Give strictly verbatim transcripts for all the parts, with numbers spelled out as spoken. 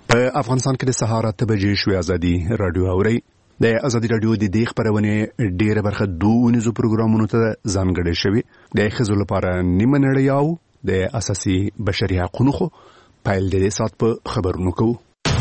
په افغانستان کې د سهار اته بجې شوې ازادي رادیو اوري. د ازادي رادیو د دې خبرونه ډېره برخه دوه نيزو پروګرامونو ته ځانګړې شوی. د ښځو لپاره نیمه نړۍ او د اساسي بشري حقوقو خو پایل د دې سات په خبرونو کوو.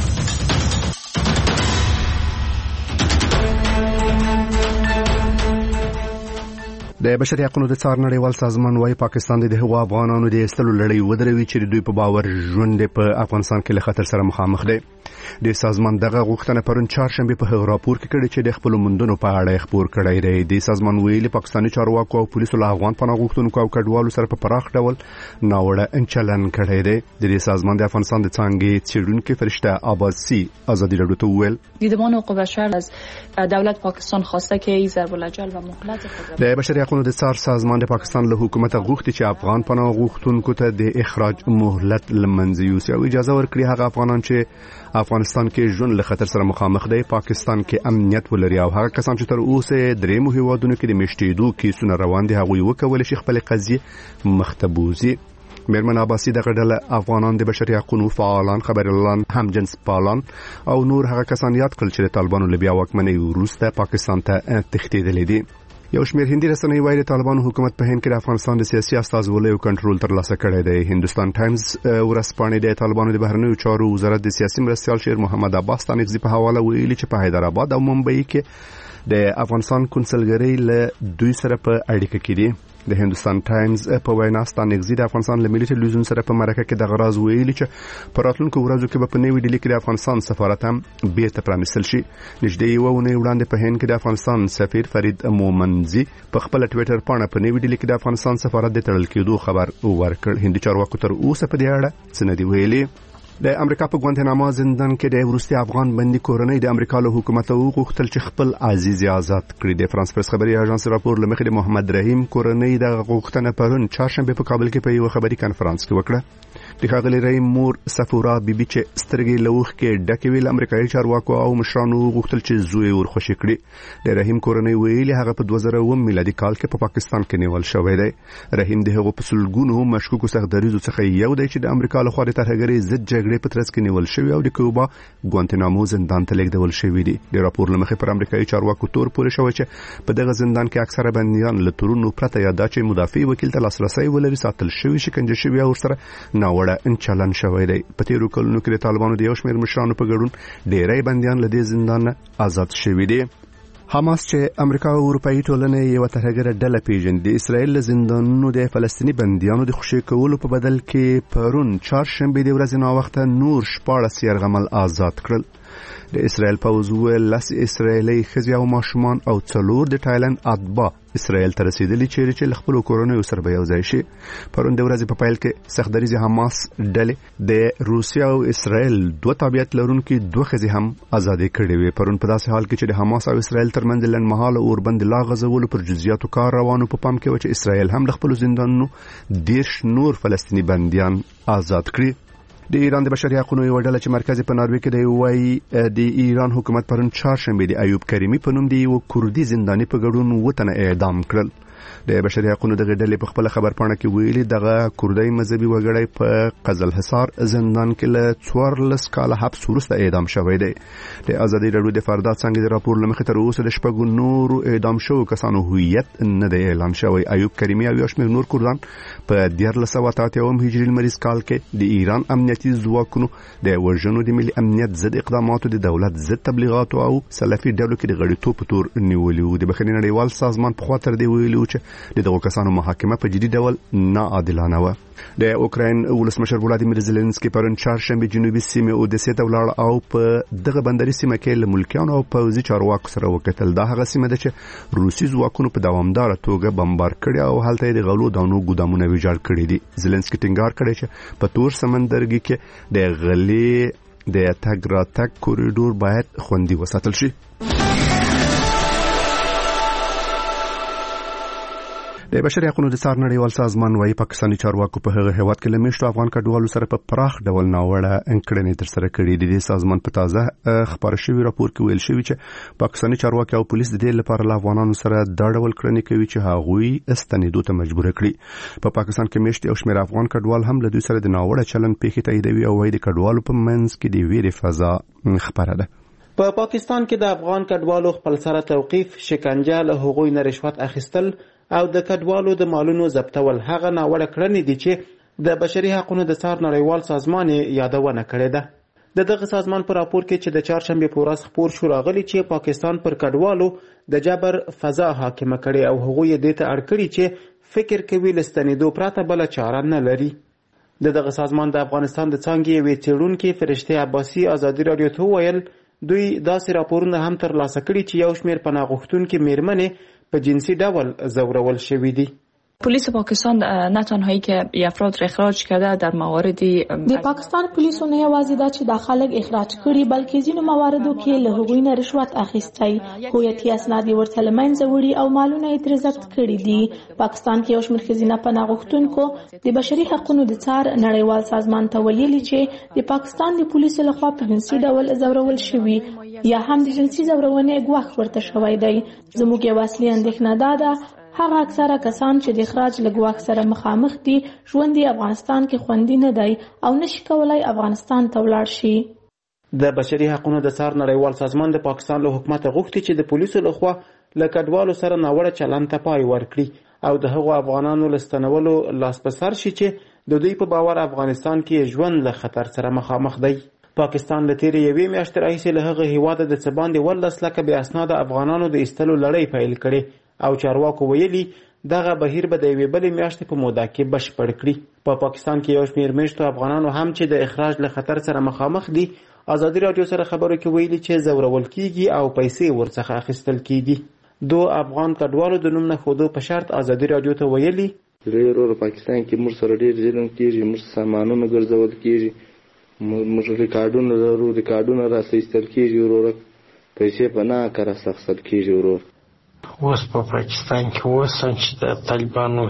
د بشري حقوقو د څار نړیوال سازمان وايي پاکستان د هغو افغانانو د استلو لړۍ ودروي چې دوی په باور ژوند په افغانستان کې له خطر سره مخامخ دي. د سازمان دغه غوښتنه پرون چهارشنبه په هغه راپور کې کړي چې د خپل مندونو په اړه خبر کړی دی. د سازمان ویلي پاکستاني چارواکو او پولیسو له افغان پناه غوښتونکو او کډوالو سره په پراخ ډول ناوړه انچلن کړی دی. د دې سازمان د افغانستان د څنګه څېړونکو فرشته عباسي ازادي رادیو ته ویل دیدبان حقوق بشر از دولت پاکستان خواسته که این ضرب الاجل و مهلت خود د بشري حقوقو د څار سازمان د پاکستان له حکومت غوښتي چې افغان پناه غوښتونکو ته د اخراج مهلت لمنځه یوسي او اجازه ورکړي هغه افغانان چې افغانستان کې ژوند له خطر سره مخامخ دي پاکستان کې امنیت ولري او هغه کسان چې تر اوسه درې مو هیوادونو کې د میشتېدو کیسونه روان دي هغه وکول شي خپل قضیه مختبوزي. میرمن عباسی دغه ډله افغانان د بشري حقوقو فعالان خبريالان هم جنس پالان او نور هغه کسان یاد کړل چې طالبانو لبیا واکمنۍ وروسته پاکستان ته تښتېدلي دي. یو شمېر هندي رسنۍ وايي طالبانو حکومت په هند کې د افغانستان د سیاسي استازولۍ او کنټرول ترلاسه کړی دی. هندوستان ټایمز ورځپاڼې د طالبانو د بهرنیو چارو وزارت د سیاسي مرستیال شیر محمد عباس تانکزي په حواله ویلي چې په حیدرآباد او ممبئی کې د افغانستان کنسلګرۍ له دوی سره په اړیکه کې دي. د هندوستان ټایمز په وینا ستانکزي د افغانستان له ملي ټلویزیون سره په مرکه کې د غراز ویلي چې په راتلونکو ورځو کې په نوې ډیلي کې د افغانستان سفارت هم بیرته پرانیستل شي. نږدې یو ونې وړاندې په هند کې د افغانستان سفیر فرید مومنزي په خپل ټوئیټر باندې په نوې ډیلي کې د افغانستان سفارت د تړل کېدو خبر ورکړ. هندي چارواکو تر اوسه په دې اړه څه نه دی ویلي. د امریکا په ګوانتنامو زندان کې د وروستي افغان بندي کورنۍ د امریکا له حکومت وغوښتل چې خپل عزیز آزاد کړي. د فرانس پریس خبري اژانس راپور لمخې د محمد رحیم کورنۍ د غوښتنه پرون چهارشنبه په کابل کې په یو خبري کانفرنس کې وکړه. د ښاغلي رحیم مور صفورا بیبي چې سترګې لوخ کې ډکې ویل امریکایي چارواکو او مشرانو غوښتل چې زوی ورخوشي کړي. د رحیم کورنۍ ویلي هغه په دوه زره اووه میلادي کال کې په پاکستان کې نیول شوی دی. رحیم د هغو په سلګونو مشکوکو سختدریزو څخه یو دی چې د امریکا له خوا د ترهګرۍ ضد جګړې په ترڅ کې نیول شوی او د کوبا ګوانتنامو زندان ته لیږدول شوی دی. د راپور لمخې پر امریکایي چارواکو تور پورې شوی چې په دغه زندان کې اکثره بندیان له تورونو پرته یا دا چې مدافع وکیل ته لاسرسي ولري ساتل شوی شکنجه شوی او سره ناوړه انچلن شوی دی. په تیرو کلونو کې د طالبانو د یو شمېر مشرانو په ګډون ډېری بندیان له دې زندان آزاد شوي دي. حماس چې امریکا او اروپאי ټولنې یو ترهګره ډله پیژني د اسرائیل له زندانونو د فلسطینی بندیانو د خوشي کولو په بدل کې پرون چهارشنبه د ورځې نا وخت نور شپاړس يرغمل آزاد کړل. د اسرائیل پوځ ویل لس اسرائیلي ښځې او ماشومان او څلور د تایلند اتباع اسرائیل ته رسیدلي چیرې چې خپل کورونو سره به یو ځای شي. پرون د ورځې په پیل کې سختدریز حماس ډلې د روسیا او اسرائیل دوه تابعیت لرونکي دوه ښځې هم آزاد کړې وي. پرون په داسې حال کې چې د حماس او اسرائیل ترمنځ لنډمهاله اوربند لا غزولو پر جزئیاتو کار روانو په پام کې و چې اسرائیل هم خپل زندانونو دیرش نور فلسطینی بنديان آزاد کړي. د ایران د بشري حقوقو یو ډله چې مرکزي په ناروې کې دی وايي د ایران حکومت پرون چهارشنبه د ایوب کریمی په نوم دی یو کوردي زنداني په ګډون وطن اعدام کړل. د بشري حقوقو د غډلې په خپل خبرپاڼه کې ویلي دغه کوردي مذهبي وګړی په قزل حصار زندان کې له څوارلس کاله حبس وروسته اعدام شوی دی. د ازادي رادیو د فردات څنګه د راپور لمخې تر اوسه د شپږو نورو اعدام شوو کسانو هویت نه دی اعلان شوی. ایوب کریمی او یو شمېر نور کوردان په دیارلس سوه اته اتیا هجري لمریز کال کې د ایران امنیتي ځواکونو د وژنو د ملي امنیت ضد اقداماتو د دولت ضد تبلیغاتو او سلفي ډلو کې د غړیتوب په تور نیولي وو. د بخښنې نړیوال سازمان په خوا تر دې ویلي و چې د دغو کسانو محاکمه په جدي ډول ناعادلانه و. د اوکراین ولسمشر ولادیمیر زيلنسکي پرون چهارشنبه جنوبي سیمه اودیسه ته ولاړ او په دغه بندري سیمه کې له ملکیانو او پوځي چارواکو سره وکتل. دا هغه سیمه ده چې روسي ځواکونو په دوامدار توګه بمبار کړي او هلته د غلو دانو ګودامونه ویجاړ کړي دي. زيلنسکي ټینګار کړی چې په تور سمندرګي کې د غلې د تګ راتګ کوریډور باید خوندي وساتل شي. د بشري حقوقو د څار نړیوال سازمان وايي پاکستاني چارواکو په هغه هیواد کې لمشتو افغان کډوالو سره په پراخ ډول ناوړه انکړنې تر سره کړې دي. د سازمان په تازه خبر شوی راپور کې ویل شوی چې پاکستاني چارواکي او پولیس د دې لپاره له افغانانو سره دا ډول کړنې کوي چې هغوی استنیدو ته مجبور کړي. په پاکستان کې مشت او شمېر افغان کډوال هم له دوی سره د ناوړه چلند پیښې تاییدوي او وايي د کډوالو په منځ کې د ویرې فضا خبره ده. په پاکستان کې د افغان کډوالو خپل سره توقيف، شکنجه، له هغوی نه رشوت اخیستل او د کډوالو د مالونو ضبطول هغه ناوړه کړنې دي چې د بشري حقوقو د څار نړیوال سازمان یادونه کړې ده. د دغه سازمان په راپور کې چې د چهارشنبه په ورځ خپور شو راغلي چې پاکستان پر کډوالو د جبر فضا حاکمه کړي او هغوی دې ته اړ کړي چې فکر کوي لستنیدو پرته بل چاره نه لري. د دغه سازمان د افغانستان د څانګې یوې څېړونکې فرشته عباسي ازادي رادیو ته ویل دوی داسې راپورونه هم ترلاسه کړي چې یو شمېر پناه غوښتونکي میرمنې په جنسي ډول ځورول شوي دي. پلیس پاکستان نه تنهایی که افراد را اخراج کرده در مواردی د پاکستان پولیسو نه یوازې دا چې د خلک اخراج کړي بلکې ځینو مواردو کې له هغوی نه رشوت اخیستی، هویتي اسناد یې ورته له منځه وړي او مالونه یې ترې ضبط کړي دي. پاکستان کې یو شمېر ښځینه پناه غوښتونکو د بشري حقوقو د څار نړیوال سازمان ته ویلي چې د پاکستان د پولیسو لخوا په جنسي ډول ځورول شوي یا هم د جنسي ځورونې ګواښ ورته شوی دی. زموږ یو اصلي اندېښنه دا ده هغه اکثره کسان چې د اخراج له ګواښ سره مخامخ دي ژوند یې افغانستان کې خوندي نه دی او نشي کولای افغانستان ته ولاړ شي. د بشري حقوقو د څار نړیوال سازمان د پاکستان له حکومت غوښتي چې د پولیسو لخوا له کډوالو سره ناوړه چلند ته پای ورکړي او د هغو افغانانو لستنولو لاس په سر شي چې د دوی په باور افغانستان کې ژوند له خطر سره مخامخ دی. پاکستان له تیرې یوې میاشتې راهیسې له هغه هیواده د څه باندې ولس لکه بې اسناده افغانانو د ایستلو لړۍ پیل کړې او چارواکو ویلي دغه بهیر به د یوې بلې میاشتې په موده کې بشپړ کړي. په پا پاکستان کې یو شمېر میشتو افغانانو هم چې د اخراج له خطر سره مخامخ دي ازادي رادیو سره خبرو کې ویلي چې ځورول کیږي او پیسې ورڅخه اخیستل کیږي. دو افغان کډوالو د نوم نه ښودو په شرط ازادي رادیو ته ویلي ډېر پاکستان کې موږ سره ډېر ظلم کیږي، موږ سامانونه ګرځول کیږي، موږ ریکارډونه لرو، ریکارډونه راسیستل کیږي، ورور پیسې په نه کار اخیستل کیږي. ورور اوس په پاکستان کې اوسم چې د طالبانو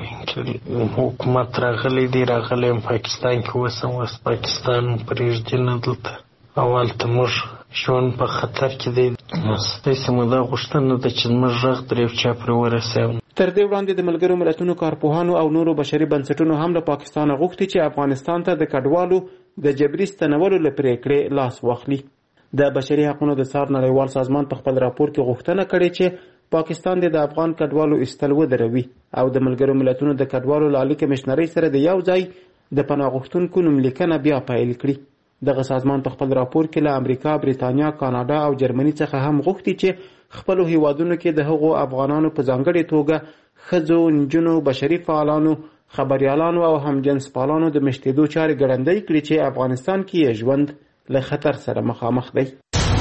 حکومت راغلی دی راغلی پاکستان کې اوسم اوس پاکستان پرېږدي نه دلته اول ته موږ ژوند په خطر کې دی. داسې مو دا غوښتنه ده چې زموږ غږ در یو چا پرې ورسوي. تر دې وړاندې د ملګرو ملتونو کارپوهانو او نورو بشري بنسټونو هم له پاکستان غوښتي چې افغانستان ته د کډوالو د جبري ستنولو له پرېکړې لاس واخلي. د بشري حقوقو د څار نړیوال سازمان په خپل راپور کې غوښتنه کړې چې پاکستان د افغان کډوالو ایستل ودروي او د ملګرو ملتونو د کډوالو لالي کمشنرۍ سره د یو ځای د پناه غوښتونکو نوملیکنه بیا پیل کړي. دغه سازمان په خپل راپور کې له امریکا، بریتانیا، کاناډا او جرمني څخه هم غوښتي چې خپل هیوادونو کې د هغو افغانانو په ځانګړې توګه ښځو، نجونو، بشري فعالانو، خبريالانو او هم جنس پالانو د مشتېدو چارې ګړندۍ کړي چې افغانستان کې ژوند له خطر سره مخامخ دی.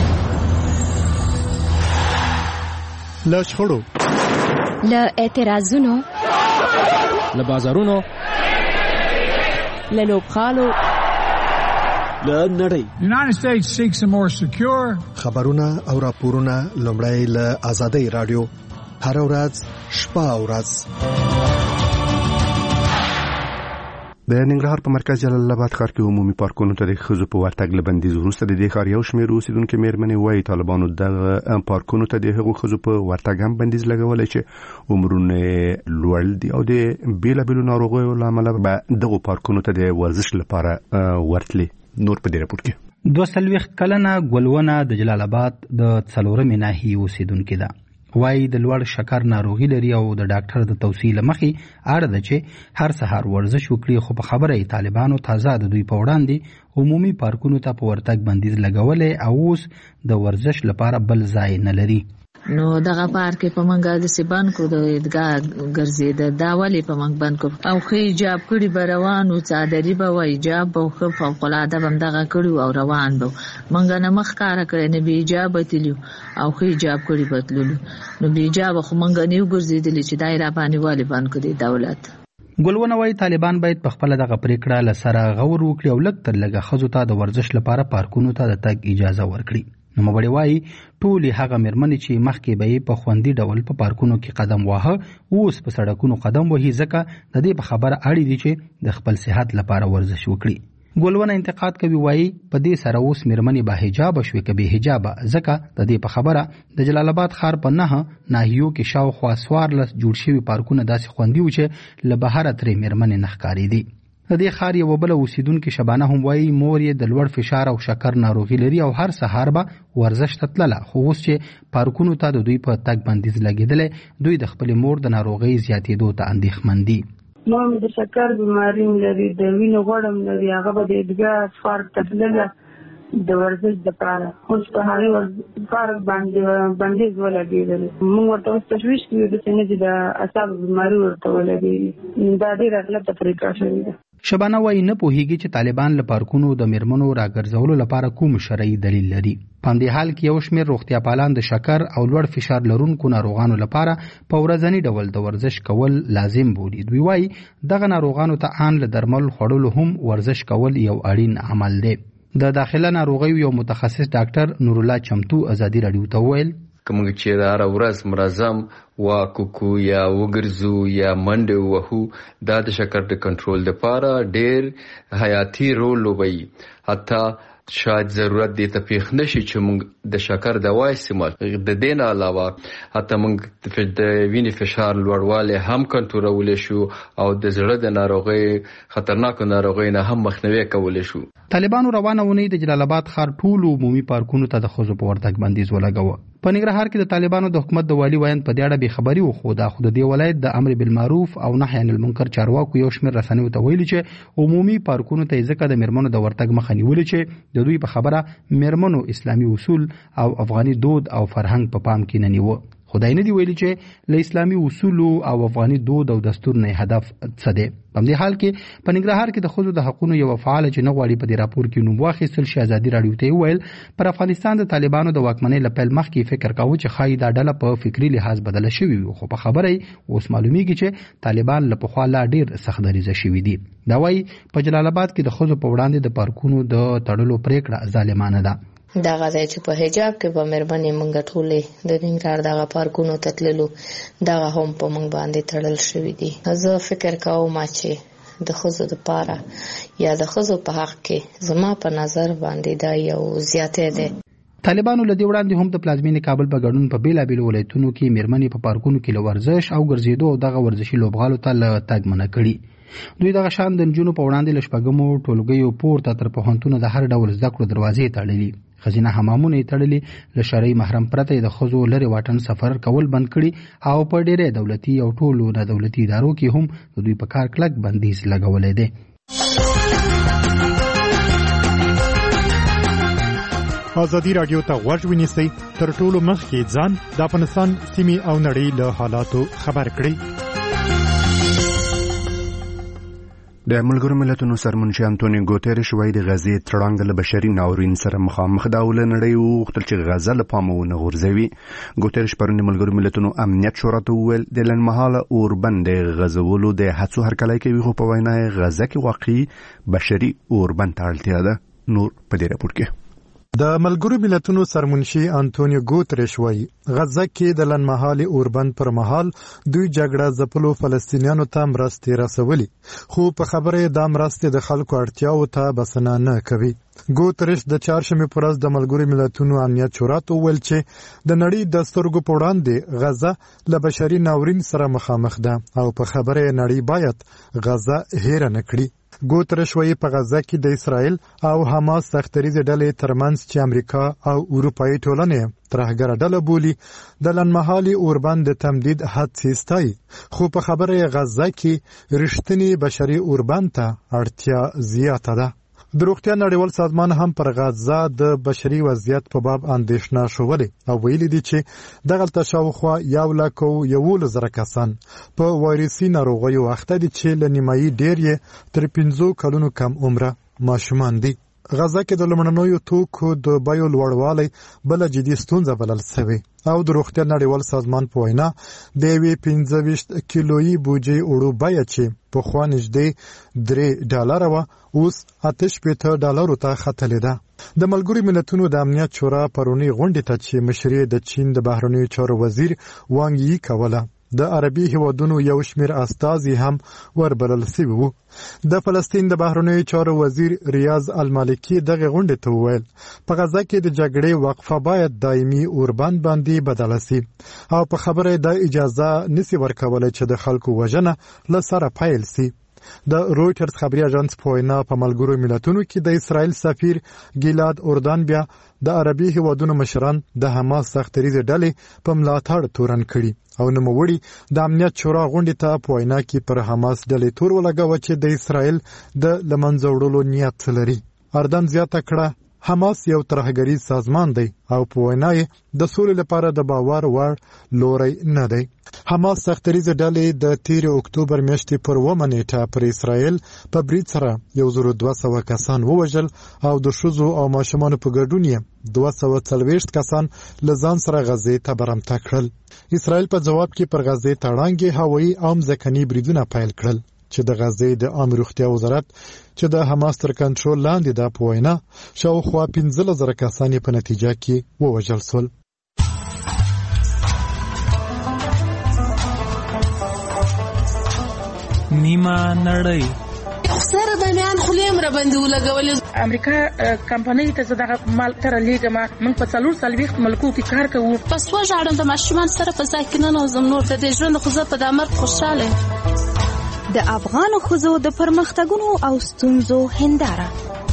له شخړو، له اعتراضونو، له بازارونو، له لوبخالو، له نړۍ. United States seeks a more secure. خبرونه او راپورونه لومړی له آزادۍ رادیو هر ورځ شپه او ورځ. د ننګرهار په مرکز جلال آباد ښار کې عمومي پارکونو ته د ښځو په ورتګ له بندیز وروسته د دې ښار یو شمېر اوسېدونکي میرمنې وایي طالبانو دغه پارکونو ته د هغو ښځو په ورتګ هم بندیز لګولی چې عمرونه لوړ دي او د بېلابېلو ناروغیو له امله به دغو پارکونو ته د ورزش لپاره ورتلي. نور په دې راپور کې دوه څلوېښت کلنه ګلونه د جلال آباد د څلورمې ناحیې اوسېدونکې ده. وایي د لوړ شکر ناروغي لري او د ډاکټر د توصیې له مخې اړ ده چې هر سهار ورزش وکړي، خو په خبره یې طالبانو تازه د دوی په وړاندې عمومي پارکونو ته په ورتګ بندیز لګولی او اوس د ورزش لپاره بل ځای نه لري. نو دغه پارک په منګه د سیبان کو د ادګار ګرځیده دا ولی په منګ باندې کو او خې جاب کړي بروانو صادری به وای جاب به خو فوق العاده بم دغه کړي او روان به منګه نه مخ کار کړي نه بي جاب تلیو او خې جاب کړي بدلول نو بي جاب خو منګه نیو ګرځیدلی چې دایره باندې والی باندې کړي دولت. ګلونه وايي طالبان باید په خپل دغه پریکړه لسره غور وکړي او لږ تر لږه ښځو ته د ورزش لپاره پارکونو ته د تګ اجازه ورکړي. نوموړي وایي ټولې هغه مېرمنې چې مخکې به یې په خوندي ډول په پارکونو کې قدم واهه اوس په سړکونو قدم وهي ځکه د دې په خبره اړ دي چې د خپل صحت لپاره ورزش وکړي. ګلونه انتقاد کوي وایي په دې سره اوس مېرمنې با حجابه شوې که بې حجابه ځکه د دې په خبره د جلال آباد ښار په نهه ناحیو کې شاوخوا څوارلس جوړ شوي پارکونه داسې خوندي وو چې له بهره ترې مېرمنې نه ښکارېدې. د دې ښار یوه بله اوسیدونکې شبانه هم وایي مور یې د لوړ فشار او شکر ناروغي لري او هر سهار به ورزش ته تلله، خو اوس چې پارکونو ته د دوی په تګ بندیز لګېدلی دوی د خپلې مور د ناروغۍ زیاتېدو ته اندېښمن دي. مور مې د شکر بیماري لري، د وینې غوړ هم لري، هغه به د عیدګاه پارک ته تلله د ورزش دپاره، اوس په هغې پارک باندې بندیز ولګېدلی. موږ ورته اوس تشویش کړي داسې نه چې د اعصابو بیماري ورته ولګېږي، دا ډېره غلطه پرېکړه شوې ده. شبانه وایي نه پوهیږي چې طالبان له پارکونو د میرمنو راګرځولو لپاره کوم شرعي دلیل لري. په همدې حال کې یو شمېر روغتیا پالان د شکر او لوړ فشار لرونکو ناروغانو لپاره په ورځني ډول د ورزش کول لازم بولي. دوی وایي دغه ناروغانو ته ان له درمل خوړلو هم ورزش کول یو اړین عمل دی. د داخله ناروغیو یو متخصص ډاکټر نور الله چمتو ازادي راډیو ته وویل کومه چې دا هر ورځ منظم واکوکو یا وګرځو یا منډه وهو دا د شکر د کنټرول لپاره ډېر حیاتي رول لوبوي. حتی شاید ضرورت دی ته پیښ نشي چې موږ د شکر دوا استعمال د دې نه علاوه حتی موږ د وینې فشار لوړوالی هم کنټرولولی شو او د زړه د ناروغۍ خطرناکو ناروغۍ نه هم مخنیوی کولی شو. طالبانو روانه اونۍ د جلال آباد ښار ټولو عمومي پارکونو ته د ښځو په ورتګ بندیز ولګاوه. په ننګرهار کې د طالبانو د حکومت د والي ویاند په دې اړه بېخبري وښوده، خو د دې ولایت د امر بالمعروف او نهي عن المنکر چارواکو یو شمېر رسنیو ته ویلي چې عمومي پارکونو ته یې ځکه د میرمنو د ورتګ مخه نیولې چې د دوی په خبره میرمنو اسلامي اصول او افغاني دود او فرهنګ په پام کې نه نیوه. خدای نه دی ویلي چې له اسلامي اصول او افغاني دود او دستور نه هدف څه دی. په دې حال کې په ننګرهار کې د ښځو د حقوقو یو فعال چې نه غواړي په دې راپور کې نوم واخیستل شي ازادي راډیو ته ویل پر افغانستان د طالبانو د واکمنۍ له پیل مخکې فکر کاوه چې ښایي دا ډله په فکري لحاظ بدله شوې وي، خو په خبره اوس معلومیږي چې طالبان له پخوا لا ډېر سخت دریځه شوي دي. دا وایي په جلال آباد کې د ښځو په وړاندې د پارکونو د تړلو پریکړه ظالمانه ده. دا غځای چې په حجاب کې به مېرمنې مونږ ټولې د ننګرهار دغه پارکونو ته تللو دغه هم په مونږ باندې تړل شوي دي. زه فکر کوم چې د ښځو دپاره یا د ښځو په حق کې زما په نظر باندې دا یو زیاتی دی. طالبانو له دې وړاندې هم د پلازمینې کابل په ګډون په بېلابېلو ولایتونو کې مېرمنې په پارکونو کې له ورزش او ګرځېدو او دغه ورزشي لوبغالو ته له تګ منع کړي. دوی دغه شان د نجونو په وړاندې له شپږمو ټولګیو پورته تر پوهنتونه د هر ډول زده کړو دروازې تړلي. خزینه حمامونه یې تړلي، له شرعي محرم پرته یې د ښځو لرې واټن سفر کول بند کړي او په ډېری دولتي او ټولو نه دولتي ادارو کې هم د دوی په کار کلک بندیز لګولی دی. ازادي راډیو ته غوږ ونیسئ، تر ټولو مخکې ځان د افغانستان سیمې او نړۍ له حالاتو خبر کړئ. د ملګرو ملتونو سرمنشي انټونیو ګوتيريش وایي د غزې تړانګ له بشري ناورین سره مخامخ ده او له نړۍ وغوښتل چې غزه له پامه ونه غورځوي. ګوتيريش پرون د ملګرو ملتونو امنیت شورا ته وویل د لنډمهاله اوربند غزولو د هڅو هرکلی کوي، خو په وینا یې غزه کې واقعي بشري اوربند ته اړتیا ده. نور په دې راپور کې د ملګرو ملتونو سرمنشي انټونیو ګوتيريش وایي غزه کې د لنډمهالي اوربند پر مهال دوی جګړه ځپلو فلسطینیانو ته مرستې رسولي، خو په خبره دا مرستې د خلکو اړتیاو ته بسنه نه کوي. ګوتيريش د چهارشنبې په ورځ د ملګرو ملتونو امنیت شورا ته وویل چې د نړۍ د سترګو په وړاندې غزه له بشري ناورین سره مخامخ ده او په خبره نړۍ باید غزه هېره نه کړي. ګوتيريش وایي په غزه کې د اسرائیل او حماس سختریزې ډلې ترمنځ چې امریکا او اروپایي ټولنې ترهګره ډله بولي د لنډمهالي اوربند د تمدید هڅې ستایي، خو په خبره غزه کې رښتینی بشري اوربند ته اړتیا زیاته ده. د روغتیا نړیوال سازمان هم پر غزه د بشري وضعیت په باب اندېښنه شولې او ویلي دي چې دغلته شاوخوا یو لک او یولس زره کسان په وایرسي ناروغیو اخته دي چې له نیمایي ډېر یې تر پنځو کلونو کم عمره ماشومان دي. غزه کې د لومړنیو توکو د بیو لوړوالی بله جدي ستونزه بلل شوې او د روغتیا نړیوال سازمان په وینا د یوې پنځه ویشت کیلویي بوجۍ اوړو بیه چې پخوا نږدې درې ډالره وه اوس اته شپېته ډالرو ته ختلې ده. د ملګرو ملتونو د امنیت شورا پرونی غونډې ته چې مشري د چین د بهرنیو چارو وزیر وانګ یی کوله د عربي هیوادونو یو شمېر استازي هم وربلل شوي وو. د فلسطین د بهرنیو چارو وزیر ریاض المالکی دغه غونډې ته وویل په غزه کې د جګړې وقفه باید دایمي اوربند باندې بدله شي او په خبره د اجازه نسی ورکولای چې د خلکو وژنه له سره پیل شي. د رویټرز خبري اژانس په وینا په ملګرو ملتونو کې د اسرائیل سفیر ګیلاد اردن بیا د عربي هیوادونو مشران د حماس سختریزه ډلې په ملاتړ تورن کړي او نوموړي د امنیت شورا غونډې ته په وینا کې پر حماس ډلې تور ولګاوه چې د اسرائیل د لمنځه وړلو نیت لري. اردن زیاته کړه حماس یو ترهګریز سازمان دی او په وینا یې د سولې لپاره د باور وړ لوري نه دی. حماس سختریزه ډلې د تیر اکتوبر میاشتې پر اوومه نیټه پر اسرائیل په برید سره یو زر دوه سوه کسان ووژل او د ښځو او ماشومانو په ګډون یې دوه سوه څلوېښت کسان له ځان سره غزې ته برمته کړل. اسرائیل په جواب کې پر غزې تړانګې هوایي او ځمکني بریدونه پیل کړل چې د غزې د عامه روغتیا وزارت چې د حماس تر کنټرول لاندې ده په وینا شاوخوا پنځلس زره کسان په نتیجه کې ووژل شول. نیمه نړۍ سره د میان خلیم را باندې ولګولې امریکا کمپنۍ ته زداغه مال تر لیګما موږ په څلور سلويخت ملکو کې کار کوو. پس و ژړم د ماشومان سره په ځای کې نه نوزم نور د ژوند خو زه په دمر خوشاله. د افغان ښځو د پرمختګونو او ستونزو هنداره.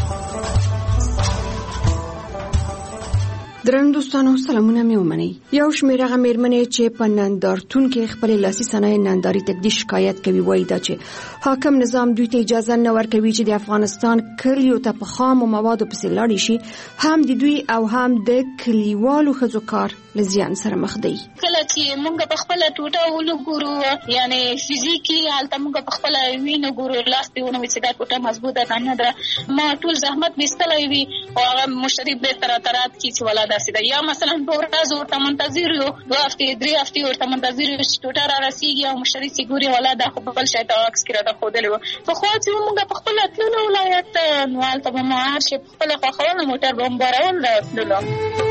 درنو دوستانو سلامونه مې ومنئ. یو شمېر هغه مېرمنې چې په نندارتون کې خپلې لاسي صنایع نندارې ته ږدي شکایت کوي وایي دا چې حاکم نظام دوی ته اجازه نه ورکوي چې د افغانستان کلیو ته په خامو موادو پسې لاړې شي هم د دوی او هم د کلیوالو ښځو کار له زیان سره مخ دی. کله چې موږ په خپله ټوټه ولګورو یعنی فزیکي هلته موږ په خپله وینو ګورو لاس پې ونوي چې دا ټوټه مضبوطه ده نه ده ما ټول زحمت مې ایستلی وي او هغه مشتري بېرته راته رد کړي چې ولا داسې ده یا مثلا په ورځ ورته منتظر یو دوه هفتې درې هفتې ورته منتظر یو چې ټوټه را رسېږي او مشتري چې ګوري ولا دا خو په بل شی ته عکس کې راته ښودلی وو. پخوا چې موږ په خپله تللو ولایت ته نو هلته به مو هر شی په خپله خوښول موټر به مو بارول راتللو.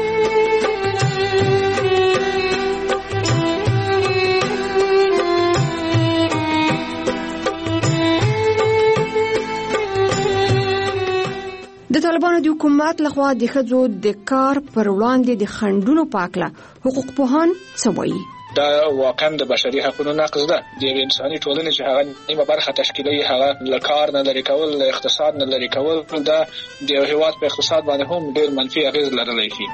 د طالبانو د حکومت لخوا د ښځو د کار پر وړاندې د خنډونو په هکله حقوق پوهان څه وایي؟ دا واقعا د بشري حقوقو نقض ده. د یوې انساني ټولنې چې هغه نیمه برخه تشکیلوي هغه له کار نه لرې کول له اقتصاد نه لرې کول دا د یو هېواد په اقتصاد باندې هم ډېر منفي اغېز لرلی شي.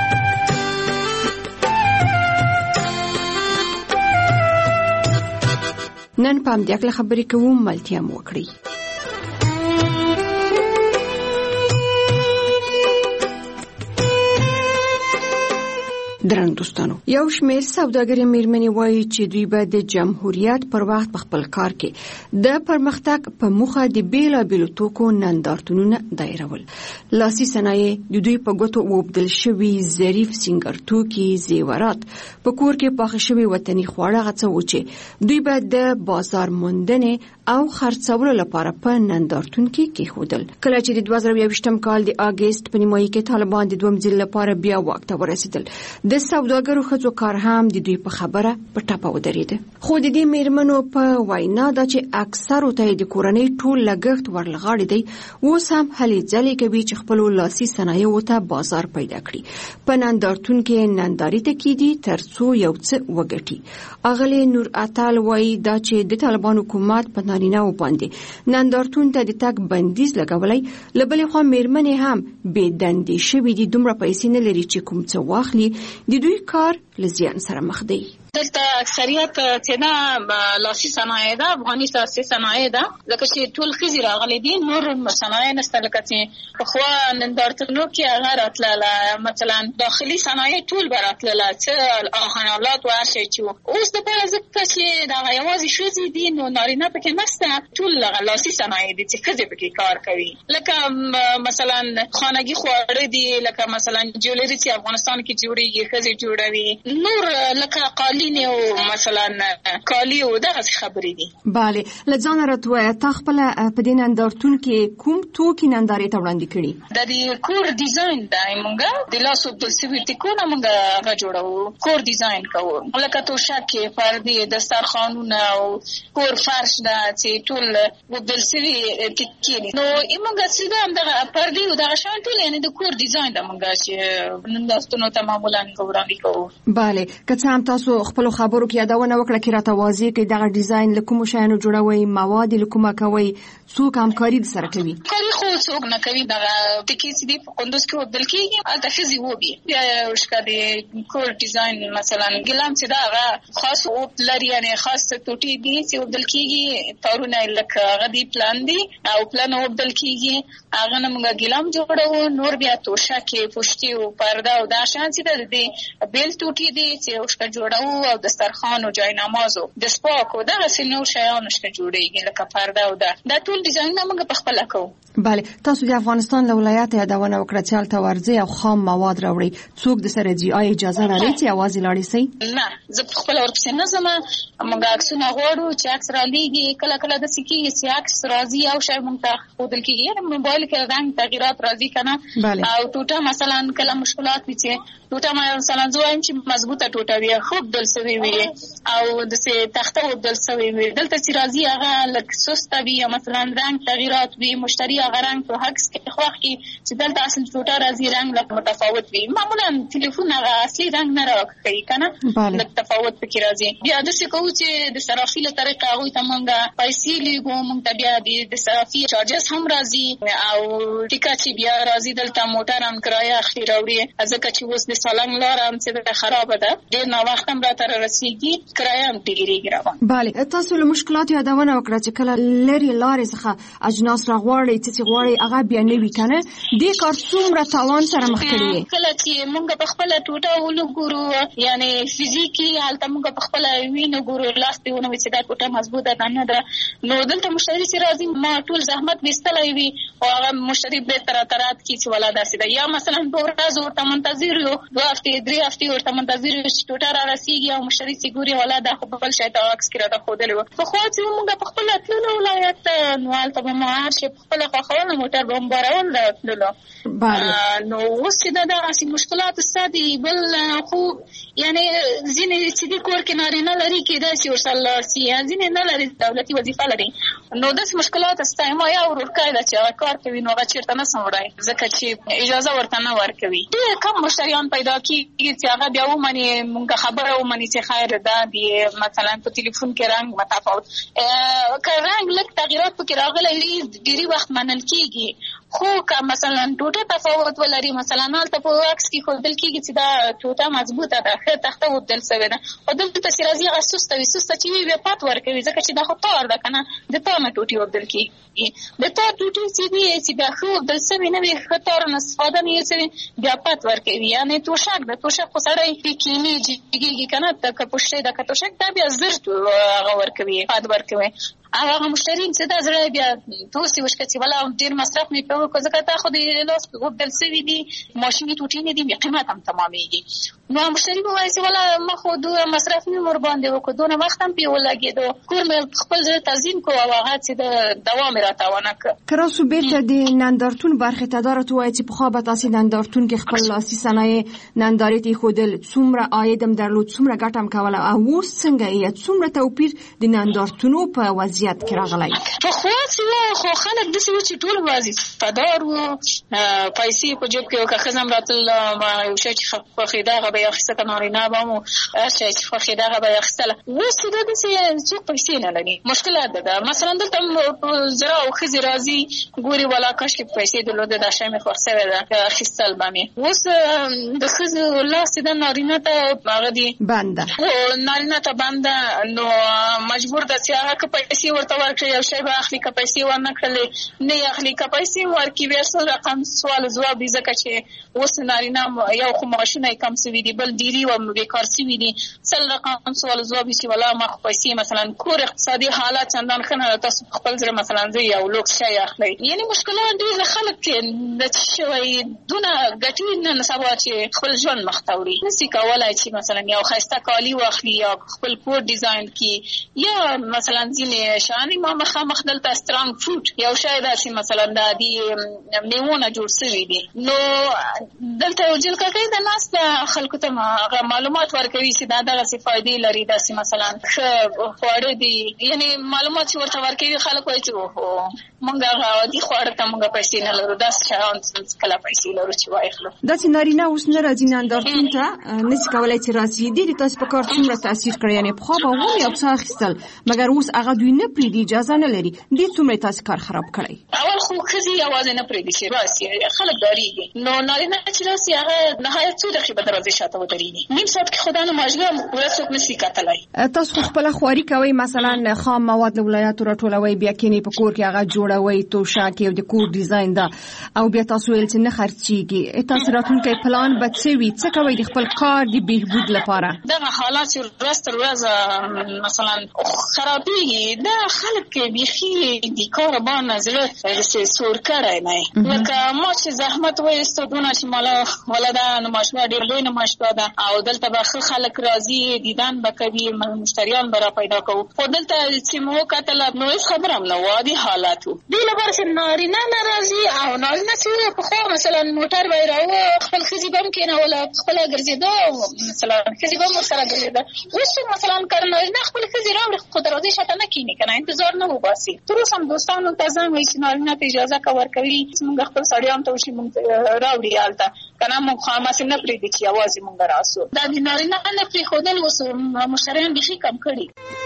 نن په همدې هکله خبرې کوو ملتیا مو وکړئ. درنو دوستانو یو شمېر سوداګرې مېرمنې وایي چې دوی به د جمهوریت پر وخت په خپل کار کې د پرمختګ په موخه د بیلابیلو توکو نندارتونونه دایرول. لاسي صنایع د دوی په ګوتو ووبدل شوي ظریف سینګر توکي زیورات په کور کې پاخه شوي وطني خواړه هغه و چې دوی به د بازار موندنې او خرڅولو لپاره په نندارتون کې کېښودل. کله چې د دوه زره یوویشتم کال د اګست په نیمایي کې طالبان د دویم ځل لپاره بیا واک ته ورسېدل د سوداګرو ښځو کار هم د دوی په خبره په ټپه ودرېده. خو د دې مېرمنو په وینا دا چې اکثرو ته د کورنۍ ټول لګښت ورلغاړی دی اوس هم هلې ځلې کوي چې خپلو لاسي صنایعو ته بازار پیدا کړي. په نندارتون کې نندارې ته کېدي تر څو یو څه وګټي. اغلې نور اتل وایي دا چې د طالبان حکومت په نارینه‌و باندې نندارتون ته د تګ بندیز لګولی له بلې خوا مېرمنې هم بې دندې شوي دي دومره پیسې نه لري چې کوم څه واخلي د دوی کار له زیان سره مخ دی. دلته اکثریت چې دا لاسي صنایع ده افغاني لاسي صنایع ده ځکه چې ټول ښځې راغلي دي نور صنایع نشته لکه چې پخوا نندارتونو کې هغه راتلله مثلا داخلي صنایع ټول به راتلله څه آهنالات و هر شی چې و اوس دپاره ځکه چې دغه یوازې ښځې دي نو نارینه پکې نشته ټول هغه لاسي صنایع دي چې ښځې پکې کار کوي لکه مثلا خانګي خواړه دي لکه مثلا جولري چې افغانستان کې جوړېږي ښځې جوړوي نور لکه قالین تمرین او مثلا کالی او دغه خبرې دي. bale لځان راته تا خپل په دې نندارتون کې کوم توکي نندارې ته وړاندې کړي؟ د دې کور ډیزاین د موږ د لاسو د سویټ کو نه موږ را جوړو کور ډیزاین کوو لکه توشک کې پردې دسترخوانونه او کور فرش دا چې ټول وبدل سوي کې نو موږ څنګه هم دغه پردې او دغه شان ټول یعنی د کور ډیزاین د موږ چې نندارتونو ته معمولا وړاندې کوو. bale که څه هم تاسو خپل خبرو کې یادونه وکړه چې راته واضح کې دغه ډیزاین له کوم شیانو جوړوي مواد له کومه کوي څوک همکاري سره کوي؟ کاری خو څوک نه کوي دغه ټکی چې دی په کندوز کې وبدل کېږي البته خزي وبي بیا وشکاري کور ډیزاین مثلا ګلام چې دا خاص او لري یعنی خاص ټوټي دي چې وبدل کېږي تارونه لکه غدي پلان دي او پلان وبدل کېږي هغه نه موږ ګلام جوړو نور بیا توشکه پښتي او پرده او دا شان چې د دې بیل ټوټي دي چې وشکا جوړو او دسترخوان او جای نمازو د سپاک او دغه سينو شیانو شته جوړيږي لکه پرده او دا د ټول ډیزاین موږ په خپل کوو. bale تاسو د افغانستان له ولایت یادونه وکړه چې هلته ورځي او خام مواد راوړي څوک د سره جی آی اجازه لري چې اواز لاړی سي؟ نه زه په خپل ورپسې نه زما موږ عکسونه غواړو چې عکس را لېږي کله کله د سکی چې عکس راځي او شای موږ ته خودل کېږي یعنی موبایل کې رنګ تغیرات راځي کنه او ټوټه مثلا کله مشکلات وي چې ټوټه مثلا زوایم چې مضبوطه ټوټه وي خو دل سوي وي او د سه تخته ودل سوي وي دلته چې راځي هغه لک سست وي مثلا رنګ تغیرات وي مشتری هغه رنګ په عکس کې خو کې چې دلته اصل ټوټه راځي رنګ لک متفاوت وي معمولا ټلیفون هغه اصلي رنګ نه راکړي کنه لک تفاوت پکې راځي بیا د څه کوو چې د صرافي له طریقه هغه ته مونږه پیسې لیږو مونږ ته بیا د صرافي چارجز هم راځي او ټیکا چې بیا راځي دلته موټر هم کرایه اخلي راوړي ځکه چې اوس د سالنګ لار هم چې خراب ده ډیر نو وخت هم راته رسیږي کرایه هم ډیریږي راوړي. bale تاسو له مشکلات یادونه وکړه چې کله لري لارې څخه اجناس راغواړي چې غواړي هغه بیا نه وی کنه دې کار څومره تاوان سره مخ کړی کله چې مونږ په خپل ټوټه ولګورو یعنی فزیکی حالت مونږ په خپل وینو ګورو لاس ته ونه چې دا ټوټه مضبوطه نه ده نو دلته مشتری سي راځي ما ټول زحمت وستلای وي او هغه مشتری به تر ترات کی چې ولا داسې ده یا مثلا په ورځ ورته منتظر یو دوه هفته درې هفته ورته منتظر یو چې ټوټه را رسیږي او مشتری سي ګوري ولا دا خو بل شي ته عکس کړه دا خو دلو خو خو چې مونږ په خپل ټول ولایت نو حالت به ما هر شي خپل خو موټر بمبارول دلو نو اوس دا داسې مشکلات ستدي بل خو یعنی ځینې چې د کور کې نارینه لري کې دا چې ورسره سي ځینې نه لري دولتي وظیفه لري نو داس مشکلات ستای ما یا ورکای دا چې کار کوي نو چیرته نه سمړای ځکه چې اجازه ورته نه ورکوي ډېر کم مشتریان پیدا کیږي چې هغه بیا ومني مونږ خبره ومني چې خیر ده دی مثلا په ټلیفون کې رنګ متفاوت که رنګ لږ تغیرات پکې راغلي ډېری وخت منل کیږي خو که مثلا ټوټه تفاوت ولري مثلا حالت په عکس کې خودل کیږي چې دا ټوټه مضبوطه ده خه تخته ودل سوي ده او دلته چې راځي هغه سسته وي سسته چې وي پات ورکوي ځکه چې دا خو تار ده کنه د تار نه ټوټي ودل کیږي د تار ټوټي چې وي چې دا خو ودل سوي نه وي خطر نه استفاده نه یې بیا پات ورکوي یعنی توشک د توشک خو سره یې کیمي جګیږي کنه د پښې د توشک دا بیا زرت هغه ورکوي پات ورکوي هغه مشترین چې دا زړه بیا توسي وشکه چې ولا ډیر مصرف نه کوي کو ځکه تا خو د لاس په بدل سوي دي ماشيني ټوټي نه دي قیمت هم تمامېږي نو مشتری به وایي چې ولا ما خو دوه مصرف نه مر باندې وکړو دونه وخت هم په ولګېدو کور مې خپل ځای تنظیم کو او هغه چې د دوام راتاونه ک کراسو بیرته د نندارتون برخه تدارت وایي چې په خو به تاسو نندارتون کې خپل لاسي صنایع نندارې ته خودل څومره عاید هم درلود څومره ګټه هم کوله او اوس څنګه یې څومره توپیر د نندارتونو په وضعیت کې راغلی په خو څه خو خلک د څه چې ټول وظیفه دار وو پیسې په جوب کې او که خزم راتل یو شی چې په خیداغه به اخیسته کنارینه بمو شي چې په خیداغه به اخیستله اوس د دې څه پیسې نه لري مشکلات ده مثلا دلته زرا او خزي راځي ګوري ولا کاش کې پیسې د لود د شمه خرڅه ده اخیستل بمه اوس د خزي لاس د نارینه ته هغه دي بنده او نارینه ته بنده نو مجبور د سیاغه کې پیسې ورته ورکړي او شی به اخلي که پیسې ورنکړي نه اخلي که پیسې ورکړي بیا څو رقم سوال جواب ځکه چې اوس نارینه یو خو معاشونه کم سوي دي بل ډیری و بیکار سوي دي سل رقم سوال جواب چې ولا ما خو پیسې مثلا کور اقتصادي حالات چندان ښه نه تاسو خپل ځای مثلا زه یو لوکس شی اخلي یعنی مشکلات ډیر خلک کې د شوی دونه ګټي نه سبا چې خپل ژوند مختوري نسی کولای چې مثلا یو خسته کالی واخلي یا خپل کور ډیزاین کی یا مثلا ځینې شانی ما مخه مخدلته سترانګ فروټ یو شی داسې مثلا د دې میوونه جوړ شوی دي نو دلته یو جلکه کوي د ناس د خلکو ته معلومات ورکوي چې دا دغه څه فائدې لري داسې مثلا خواړه دي یعنی معلومات چې ورته ورکوي خلک وایي چې اوهو موږ هغه دي خواړه ته موږ پیسې نه لرو داسې شیان کله پیسې لرو چې واخلو داسې نارینه اوس نه راځي نندارتون ته نشي کولای چې راځي دې تاسو په کار څومره تاثیر کړی یعنی په خو به ونی او څه اخیستل مګر اوس هغه دوی نه پریدي اجازه نه لري دې څومره تاسو کار خراب کړی اول خو خزي आवाज نه پریدي چې راسي خلک داریږي نو نارینه چې راسي هغه نهایت څو دقیقې به درځي شاته ودرېږي نیم ساعت کې خدانه ماجله ورڅوک نشي کتلای تاسو خپل خواري کوي مثلا خام مواد له ولایتو راټولوي بیا کینی په کور کې هغه جوړوي توشا کې د کور ډیزاین دا او بیا تاسو ول چې نه خرچيږي تاسو راتلونکي پلان بچوي څه کوي د خپل کار د بهبود لپاره دا حالات چې راست ورځ مثلا خرابېږي دا خلک کې بيخي د کار باندې زړه سور کړای نه لکه ما چې زحمت وایستو دونه چې مالا ولدا نماشوا ډیر لوی نماشوا ده او دلته به خلک راځي دیدن به کوي مشتریان به را پیدا کوو خو دلته چې مو کتل نو هیڅ خبره هم نه وادي حالاتو دی لپاره چې نارینه ناراضي او نارینه چې په خو مثلا موټر وایراو خپل خزي بم کې نه ولا خپل ګرځیدو مثلا خزي بم سره ګرځیدو اوس مثلا کارنه نه خپل خزي راوړي خو دروازه شاته نه کینی کنه انتظار نه وباسي تر اوسه هم دوستانو ته ځم وایي چې نارینه ته اجازه کا ورکوي موږ خپل سړیان ته وشي موږ راوړي حالته کنه موږ خامس نه پریدي چې आवाज موږ راسو دا د نارینه نه پری خودل وس مشتریان بيخي کم کړي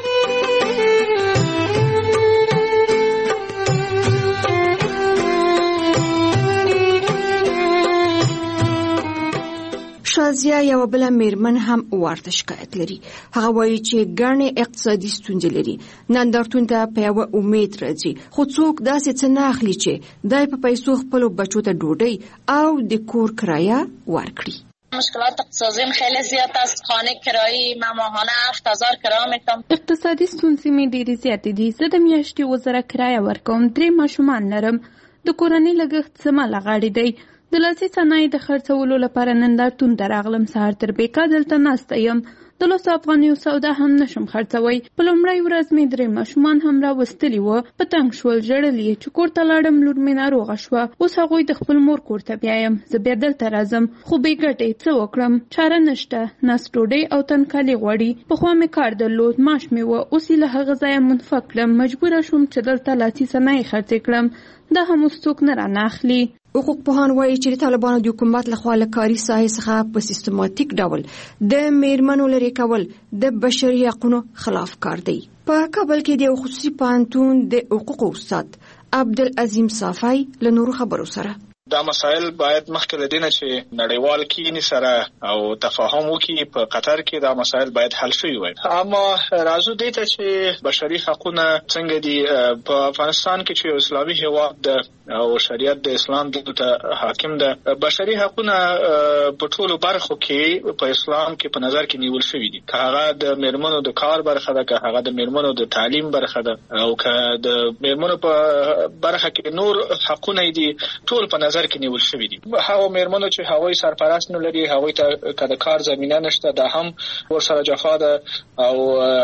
شازیا یو بل میرمن هم ورته شکایت لري هغه وایي چې ګڼې اقتصادي ستونزې لري نندارتون ته په یو امید راځي خو څوک داسې څه نه اخلي چې دای په پیسو خپل بچو ته ډوډۍ او د کور کرایه ورکړي مشکلات اقتصادی خیلی زیاد است خانه کرایی ما ماهانه هفت هزار کرایه میتم اقتصادي ستونزې مې ډېرې زیاتې دي زه د میاشتې اووه زره کرایه ورکوم درې ماشومان لرم د کورنۍ لګښت زما له غاړې دی د لاسي صنایع د خرڅولو لپاره نندارتون ته راغلم سهار تر بیکا دلته ناسته یم د لسو افغانیو سودا هم نشم خرڅوی په لومړۍ ورځ مې درې ماشومان هم راوستلي وه په تنګ شول ژړل یې چې کور ته لاړم لور مې ناروغه شوه اوس هغوی د خپل مور کور ته بیایم زه بیا دلته راځم خو بې ګټې څه وکړم چاره نشته ناست ډوډۍ او تنکالي غواړي پخوا مې کار درلود معاش مې وه اوس یې له هغه ځایه منفک کړم مجبوره شوم چې دلته لاسي صنایع خرڅې کړم دا هم اوس څوک نه رانه اخلي حقوق پوهان وایي چې د طالبانو د حکومت لخوا له کاري ساحې څخه په سیستماتیک ډول د میرمنو لرې کول د بشري حقوقو خلاف کار دی. په کابل کې د خصوصي پوهنتون د حقوقو استاد عبدالعظیم صافی له نورو خبرو سره دا مسائل باید مخکې له دینه چې نړیوال کینی سره او تفاهم وکړي په قطر کې دا مسائل باید حل شي وي اما راځو دې ته چې بشري حقوقونه څنګه دي په افغانستان کې چې اسلامي هیواد او شریعت د اسلام د حاکم ده بشري حقوقونه په ټولو برخو کې په اسلام کې په نظر کې نیول شوی دي که هغه د میرمنو د کار برخه ده که هغه د میرمنو د تعلیم برخه ده او که د میرمنو په برخه کې نور حقوقونه دي ټول په نظر کې نیول شوی دي هغه میرمنو چې هغوی سرپرست نه لري هغوی ته که د کار زمینه نشته دا هم ورسره جفا ده او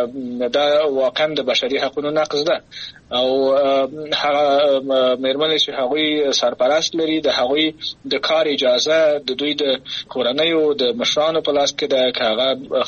دا واقعا د بشري حقوقو نقض ده او هغه میرمنې چې هغوی سرپرست لري د هغوی د کار اجازه د دوی د کورنیو د مشرانو په لاس کې ده که هغه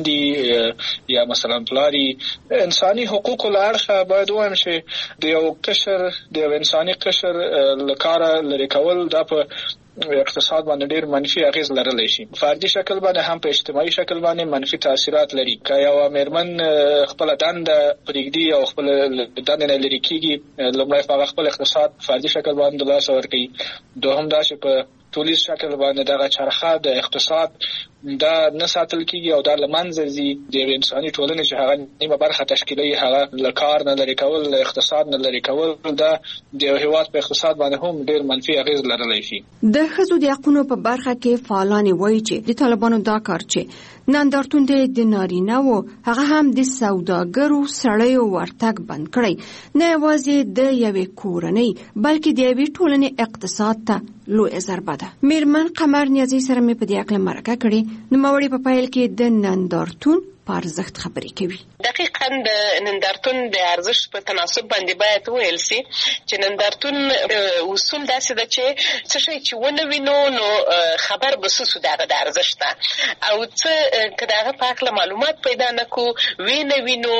خاوندي یا مثلا پلاری انساني حقوقو له اړخه باید ووایم چې د یو قشر د یو انساني قشر له کاره لرې کول دا په اقتصاد باندې ډیر منفي اغیز لرلی شي فردي شکل باندې هم په اجتماعي شکل باندې منفي تاثیرات لري که یو میرمن خپل دنده پرېږدي او خپل دنده نه لرې کیږي لومړی په خپل اقتصاد فردي شکل باندې لاس ورکوي دوهم دا چې په ټولیز شکل باندې دغه چرخه د اقتصاد دا نه ساتل کیږي او دا لمنځه ځي د انساني ټولنې چې هغه نیمه برخه تشکیلي هغه لکار نه لري کول اقتصاد نه لري کول دا د هیواد په اقتصاد باندې هم ډیر منفي اغیز لرلی شي. د ښځو د حقوقو په برخه کې فعالان وایي چې د طالبانو دا کار چې نندارتون د نارینه و هغه هم د سوداګرو سړیو ورتګ بند کړی نه یوازې د یوې کورنۍ بلکې د یوې ټولنې اقتصاد ته لوی ضربه ده. میرمن قمر نیازی سره مې په دې اړه مرکه کړې. نوموړې په پیل کې د نندارتون په ارزښت خبرې کوي. دقیقاً د نندارتون د ارزښت په تناسب باندې باید وویل سي چې نندارتون اصول داسې ده چې څه شی چې ونه وینو نو خبر به څه سو دغه د ارزښت ده او څه که د هغه په هکله معلومات پیدا نه کړو وی نه وینو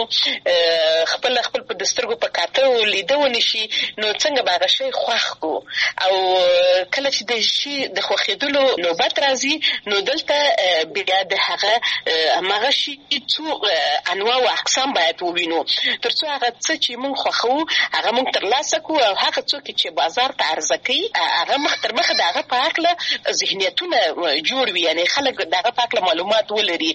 خپل خپل په دسترګو په کاته لیده ونه شي نو څنګه به هغه شی خوښ کړو او کله چې د شي د خوښېدلو نوبت راځي نو دلته بیا د هغه هماغه شي څو انواع او اقسام باید ووینو ترڅو هغه څه چې موږ خوښو هغه موږ ترلاسه کړو او هغه څوک چې بازار ته عرضه کوي هغه مخ تر مخه د هغه په هکله ذهنیتونه جوړ وي یعنې خلک د هغه په هکله معلومات ولري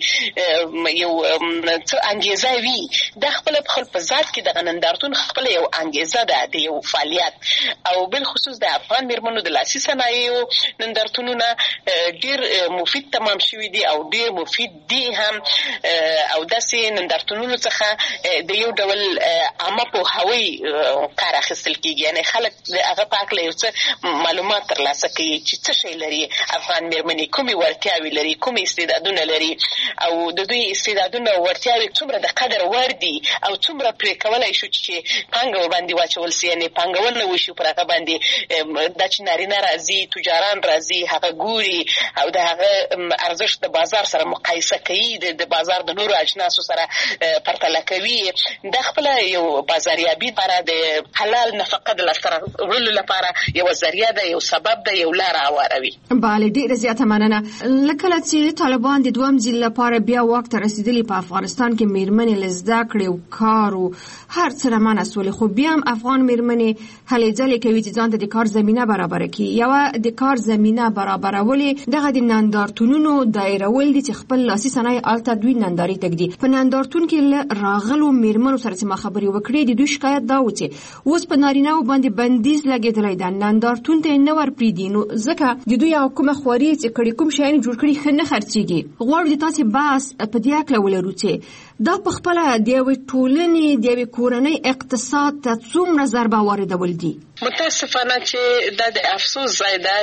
یو څه انګیزه وي دا خپله په خپل ذات کې دغه نندارتون خپله یو انګیزه ده د یو فعالیت او بالخصوص د افغان میرمنو د لاسي صنایعو نندارتونونه ډېر مفید تمام شوي دي او ډېر مفید دي هم او داسې نندارتونونو څخه د یو ډول عامه پوهاوی کار اخیستل کېږي یعنې خلک د هغه په هکله یو څه معلومات ترلاسه کوي چې څه شی لري افغان میرمنې کومې وړتیاوې لري کومې استعدادونه لري او د دوی استعدادونه او وړتیاوې څومره د قدر وړ دي او څومره پرې کولی شو چې پانګه ورباندې واچول سي یعنې پانګونه وشي پر هغه باندې دا چې نارینه راځي تجاران راځي هغه ګوري او د هغه ارزښت د بازار سره مقایسه کوي د بازار د نورو اجناسو سره پرتله کوي د خپل یو بازاریابي لپاره د حلال نفقه د لاسته راوړلو لپاره یو ذریعہ ده یو سبب ده یو لاره هواروي. بله ډېره زیاته مننه. لکه چې طالبان د دویم ځل لپاره بیا واک ته رسېدلي په افغانستان کې میرمنې له زده کړې او کار او هر څه نه منع سولې خو بیا هم افغان میرمنې هلې ځلې کوي چې ځان ته د کار زمینه برابره کړي. یوه د کار زمینه برابرول دغه د نندارتونونو دایرول دي چې خپل لاسي صنایع هلته دوی نندارې تږدي. په نندارتون کې راغلو میرمنو سره چې ما خبرې وکړې د دوی شکایت دا و چې اوس په نارینه‌و باندې بندیز لګېدلی ده نندارتون ته یې نه ورپرېږدي نو ځکه د دوی کومه خواري چې کړي کوم شیان جوړ کړي ښه نه خرڅېږي. غواړو د تاسې بحث په دې هکله ولرو چې دا په خپله د یوې ټولنې د یوې کورنۍ اقتصاد ته څومره ضربه واردول دي. متاسفانه چې دا د افسوس ځای ده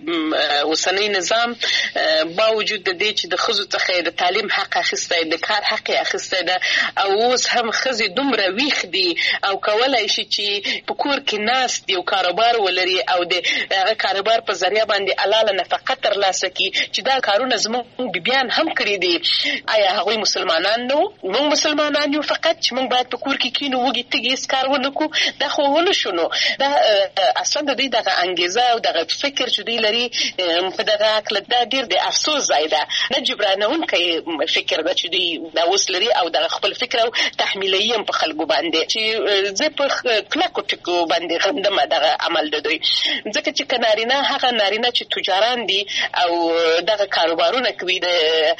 چې اوسنی نظام باوجود د دې چې د ښځو څخه د تعلیم حق اخیستی د کار حق اخیستی ده او اوس هم ښځې دومره ویښ دي او کولی شي چې په کور کې ناست دي او کاروبار ولري او د هغه کاروبار په ذریعه باندې حلاله نفقه ترلاسه کړي چې دا کارونه زموږ بیبیان هم کړي دي. آیا هغوی مسلمانان نو موږ مسلمانان یو فقط چې موږ باید په کور کې کینو وږي تږي هېڅ کار ونه کړو دا خو ونه شو نو دا اصلا د دوی دغه انګیزه او دغه فکر چې دوی لري په دغه هکله دا ډېر د افسوس ځای ده نه جبرانونکی فکر ده چې دوی دا اوس لري او دغه خپل فکر او تحمیلوي هم په خلکو باندې چې زه په کلکو ټکو باندې غندم دغه عمل د دوی ځکه چې که نارینه هغه نارینه چې تجاران دي او دغه کاروبارونه کوي د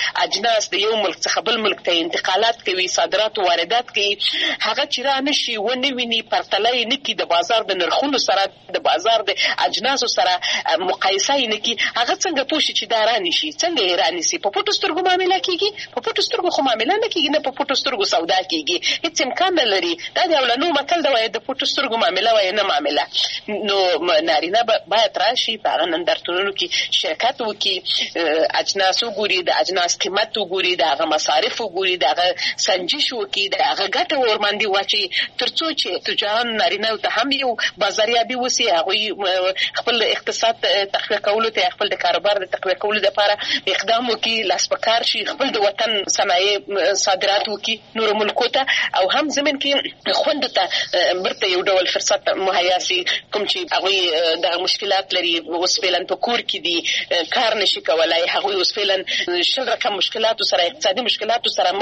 اجناس د یو ملک څخه بل ملک ته انتقالات کوي صادرات او واردات کوي هغه چې را نه شي ونه ویني پرتله یې نه کړي د بازار د نرخونو سره د بازار د اجناسو سره مقایسه یې نه کړي هغه څنګه پوه شي چې دا رانیشي څنګه یې رانیسي په پټو سترګو معامله کېږي په پټو سترګو خو معامله نه کېږي نه په پټو سترګو سودا کېږي هېڅ امکان نه لري دا د اولنو متل ده وایي د پټو سترګو معامله وایي نه معامله نو نارینه باید راشي په هغه نندارتونونو کې شرکت وکړي اجناس وګوري د اجناس قیمت وګوري د هغه مصارف وګوري د هغه سنجش وکړي د هغه ګټه ورباندې واچوي تر څو چې تجاران نارینه ته هم یو بازاریابي وسي هغوی خپل اقتصاد تقویه کولو ته خپل د کاروبار د تقویه کولو لپاره اقدام وکړي لاس په کار شي خپل د وطن صنایع صادرات وکړي نورو ملکو ته او هم زمین کې خوندو ته برته یو ډول فرصت مهیا سي کوم چې هغوی د مشکلات لري اوس فعلا په کور کې دي کار نشي کولای هغوی اوس فعلا شل رقم مشکلاتو سره اقتصادي مشکلاتو سره مخ دي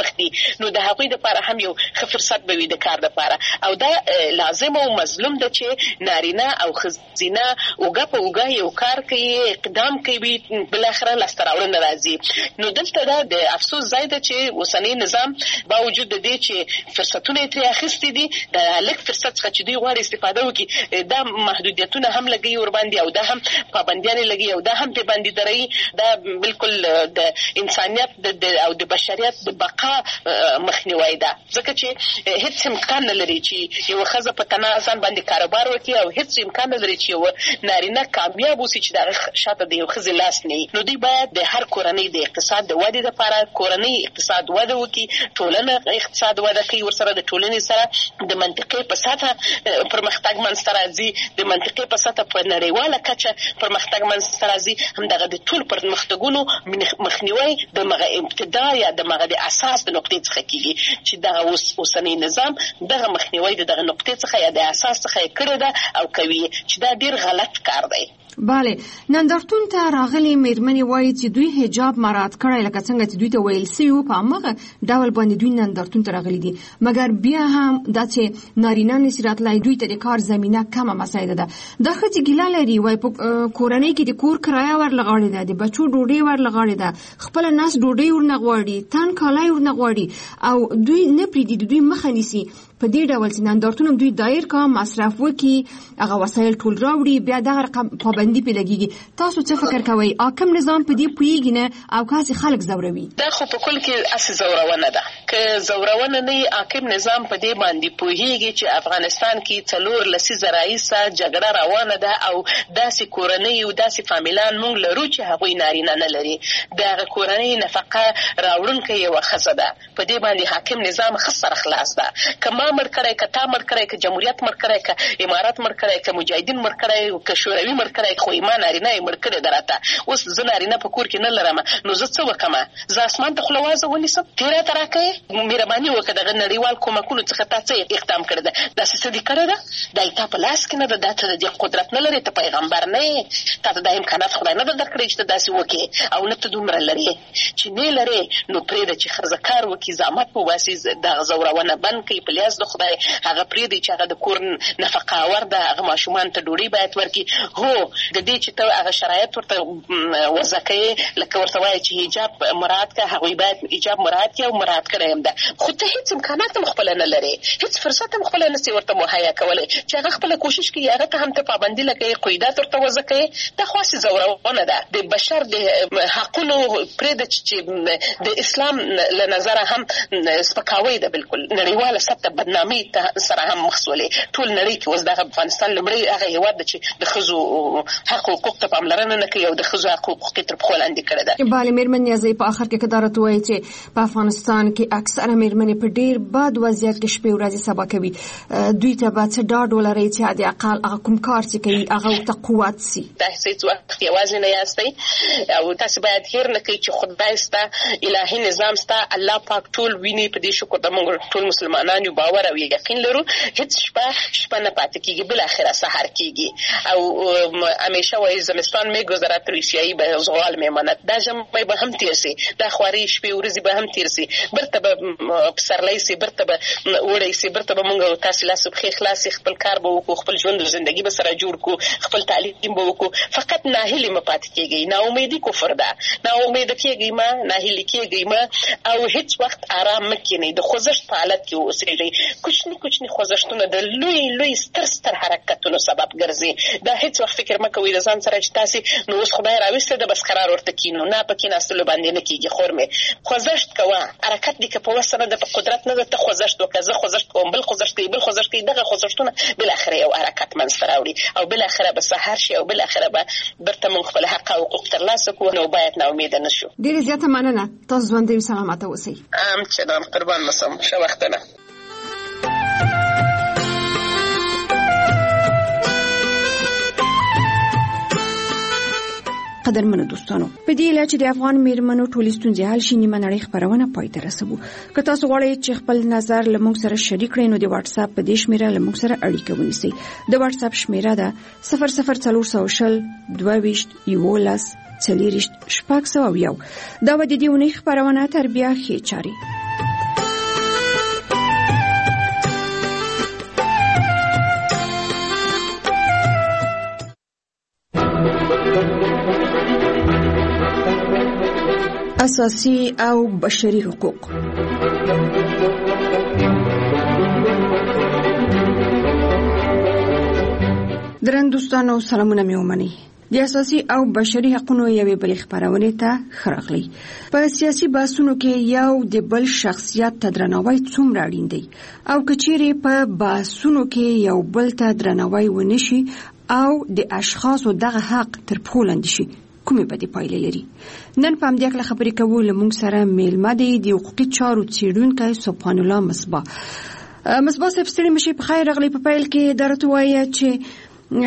نو د هغوی لپاره هم یو ښه فرصت به وي د کار لپاره. او دا لازم او مظلوم ده چې نارینه او ښځینه اوږه په اوږه یو کار کوي، اقدام کوي، بالاخره لاسته راوړنه راځي. نو دلته دا د افسوس ځای ده چې اوسنی نظام با وجود د دې چې فرصتونه یې ترې اخیستي دي، د لږ فرصت څخه چې دوی غواړي استفاده وکړي دا محدودیتونه هم لګي ورباندې او دا هم پابندیانې لګي او دا هم پې باندې دروي. دا بالکل د انسانیت او د بشریت د بقا مخنیوی ده، ځکه چې هیڅ امکان نه لري چې یو ښځه په تنها ځان باندې کاروبار وکړي او هیڅ امکان نه لري چې یو نارینه کامیاب اوسي چې د هغه شاته د یو ښځې لاس نه وي. نو دوی باید د هر کورنۍ د اقتصاد د ودې لپاره کورنۍ اقتصاد وده وکړي، ټولنه اقتصاد وده کوي، ورسره د ټولنې سره د منطقې په سطحه پرمختګ منځته راځي، د منطقې په سطحه په نړیواله کچه پرمختګ منځته راځي. همدغه د ټول پرمختګونو مخنیوی د مغه ابتدا یا د مغه د اساس د نقطې څخه کیږي چې دغه اوسنی نظام دغه مخنیوی د دغه نقطې څخه یا د اساس څخه کړی ده او کوي چې دا ډیر غلط کار دی. بله، نندارتون ته راغلي میرمنې وایي چې دوی حجاب مراعات کړی لکه څنګه چې دوی ته ویل سوي په هماغه ډول باندې دوی نندارتون ته راغلي دي، مګر بیا هم دا چې نارینه نشي راتلی دوی ته د کار زمینه کمه مسایده ده. دا ښځې ګیله لري، وایي په کورنۍ کې د کور کرایه ورلغاړې ده، د بچو ډوډۍ ورلغاړې ده، خپله نس ډوډۍ ورنه غواړي، تن کالای ورنه غواړي او دوی نه پرېږدي د دوی مخه نیسي. په دې ډول چې نندارتون دوی دایر کا مصرف وکړي، هغه وسایل ټول راوړي، بیا دغه رقم پابندي پې لګېږي. تاسو څه فکر کوئ؟ حاکم نظام په دې پوهېږي نه او کاسې خلک ځوروي؟ دا خو په کل کې اسې ځورونه ده. که ځورونه نه وي، حاکم نظام په دې باندې پوهېږي چې افغانستان کې څلور لسیزه راهیسه جګړه روانه ده او داسې کورنۍ او داسې فامیلان موږ لرو چې هغوی نارینه نه لري. د هغه کورنۍ نفقه راوړونکې یوه ښځه ده. په دې باندې حاکم نظام ښه سره خلاص ده. که ما مړ کړی، که تا مړ کړی، که جمهوریت مړ کړی، که امارات مړ کړی، که مجاهدین مړ کړی، که شوروي مړ کړی، خو ما نارینه یې مړ کړی ده راته. اوس زه نارینه په کور کې نه لرم، نو زه څه وکړم؟ زه اسمان ته خوله وازه ونیسم؟ تېره ته راکوې؟ مهرباني وکړه دغه نړیوال کومکونو څخه تا څه اقدام کړی ده؟ داسې څه دې کړی ده؟ دا تا په لاس کې نه ده، دا ته د دې قدرت نه لرې، ته پیغمبر نه یې، تا ته دا امکانات خدای نه ده درکړی چې ته داسې وکړې او نه ته دومره لرې چې نه لرې. نو پرېږده چې ښځه کار وکړي، زحمت وباسي، دغه ځورونه بند کړي په لیاز د خدای، هغه پرېږدي چې هغه د کور نفقه آور ده، هغه ماشومان ته ډوډۍ باید ورکړي. هو د دې چې ته هغه شرایط ورته وضع کوې، لکه ورته وایي چې حجاب مراعات کړه، هغوی باید حجاب مراعات کړي او مراعات کړی هم ده. خو ته هېڅ امکانات هم خپله نه لرې، هېڅ فرصت هم خپله نسې ورته مهیا کولی چې هغه خپله کوشش کوي، هغه ته هم ته پابندي لګوې، قیودات ورته وضع کوې. دا خو هسې ځورونه ده. د بشر د حقونو پرېږده چې د اسلام له نظره هم سپکاوی ده، بالکل نړیواله سطحه بدنامي سره هم مخ سولې. ټول نړۍ کې اوس دغه افغانستان لومړی هغه هېواد ده چې د ښځو حق او حقوق ته پاملرنه نه کوي او د ښځو حق او حقوق یې تر پښو لاندې کړی ده. بله، مېرمن نیازۍ په آخر کې که دا راته ووایي چې په افغانستان کې اکثره مېرمنې په ډېر بد وضعیت کې شپې ورځې سبا کوي، دوی ته به څه ډاډ ولرئ چې حد اقل هغه کوم کار چې کوي هغه ورته قوت سي؟ تاسې هېڅ وخت یوازې نه یاستئ او تاسې باید هېر نه کوئ چې خدای سته، الهي نظام سته، الله پاک ټول ویني. په دې شکر د موږ ټول مسلمانان یو، باور او یقین لرو. هېڅ شپه شپه نه پاتې کېږي، بالاخره سهار کېږي. او همیشه وایي زمستان می گذرد روسیایی به زغال میماند. دا ژمی به هم تېر سي، دا خوارې شپې ورځې به هم تېر سي، برته به پسرلی سي، برته به اوړی سي، برته به موږ تاسې لاس پښې خلاصې خپل کار به وکړو، خپل ژوند زندګي به سره جوړ کړو، خپل تعلیم به وکړو. فقط ناهیلې مه پاتې کېږئ، ناامیدي کفر ده. ناامیده کېږئ مه، ناهیلې کېږئ مه او هېڅ وخت آرام مه کښېنئ. د خوځښت په حالت کې اوسېږئ. کوچني کوچني خوځښتونه د لوی لوی ستر ستر حرکتونو سبب ګرځي. دا هېڅ وخت فکر مه کوئ د ځان سره چې تاسې نو اوس خدای راوستی ده بس قرار ورته کښېنو. نه، په کښېناستلو باندې نه کېږي. خور مې خوځښت کوه، حرکت دې که په وس نه ده، په قدرت نه ده، ته خوځښت وکړه. زه خوځښت کوم، بل خوځښت کوي، بل خوځښت کوي. دغه خوځښتونه بالاخره یو حرکت منځته راوړي او بالاخره به سهار شي او بالاخره به برته موږ خپل حق او حقوق ترلاسه کړو. نو باید ناامیده نه شو. ډېرې زیاته مننه. تاسو ژوندي او سلامته اوسئ. ام چنان قربان مسم. ښه وختونه. قدرمنو دوستانو، په دې اله چې د افغان میرمنو ټولې ستونزې حل شي، نیمه نړۍ خبرونه پای ته رسوو. که تاسو غواړئ چې خپل نظر له موږ سره شریک کړئ، نو د واتس اپ په دې شمیره له موږ سره اړیکه ونیسئ. د واتس اپ شمیره ده صفر صفر څلور سوه شل دوه ویشت یولس څلېرویشت شپږ سوه او یو. دا به د دې اونۍ خپرونه تر بیا ښې چارې. اساسي او بشري حقوق. درنګ دوستانو سلامونه مې ومني. د اساسي او بشري حقوقو یوې بلې خبرونه ته خراغلی. په سیاسي بحثونو کې یو د بل شخصیت ته درناوی څومره اړین دی او کچېرې په بحثونو کې یو بل ته درناوی ونشي او د اشخاصو دغه حق تر پښو لاندې شي، کومې بدې پایلې لري؟ نن په همدې اړه خبرې کوو. له موږ سره میلمه دی د حقوقي چارو څېړونکی سبحان الله مصباح. مصباح صاحب ستړي مشي، په خیر راغلی. په پیل کې درته وایي چې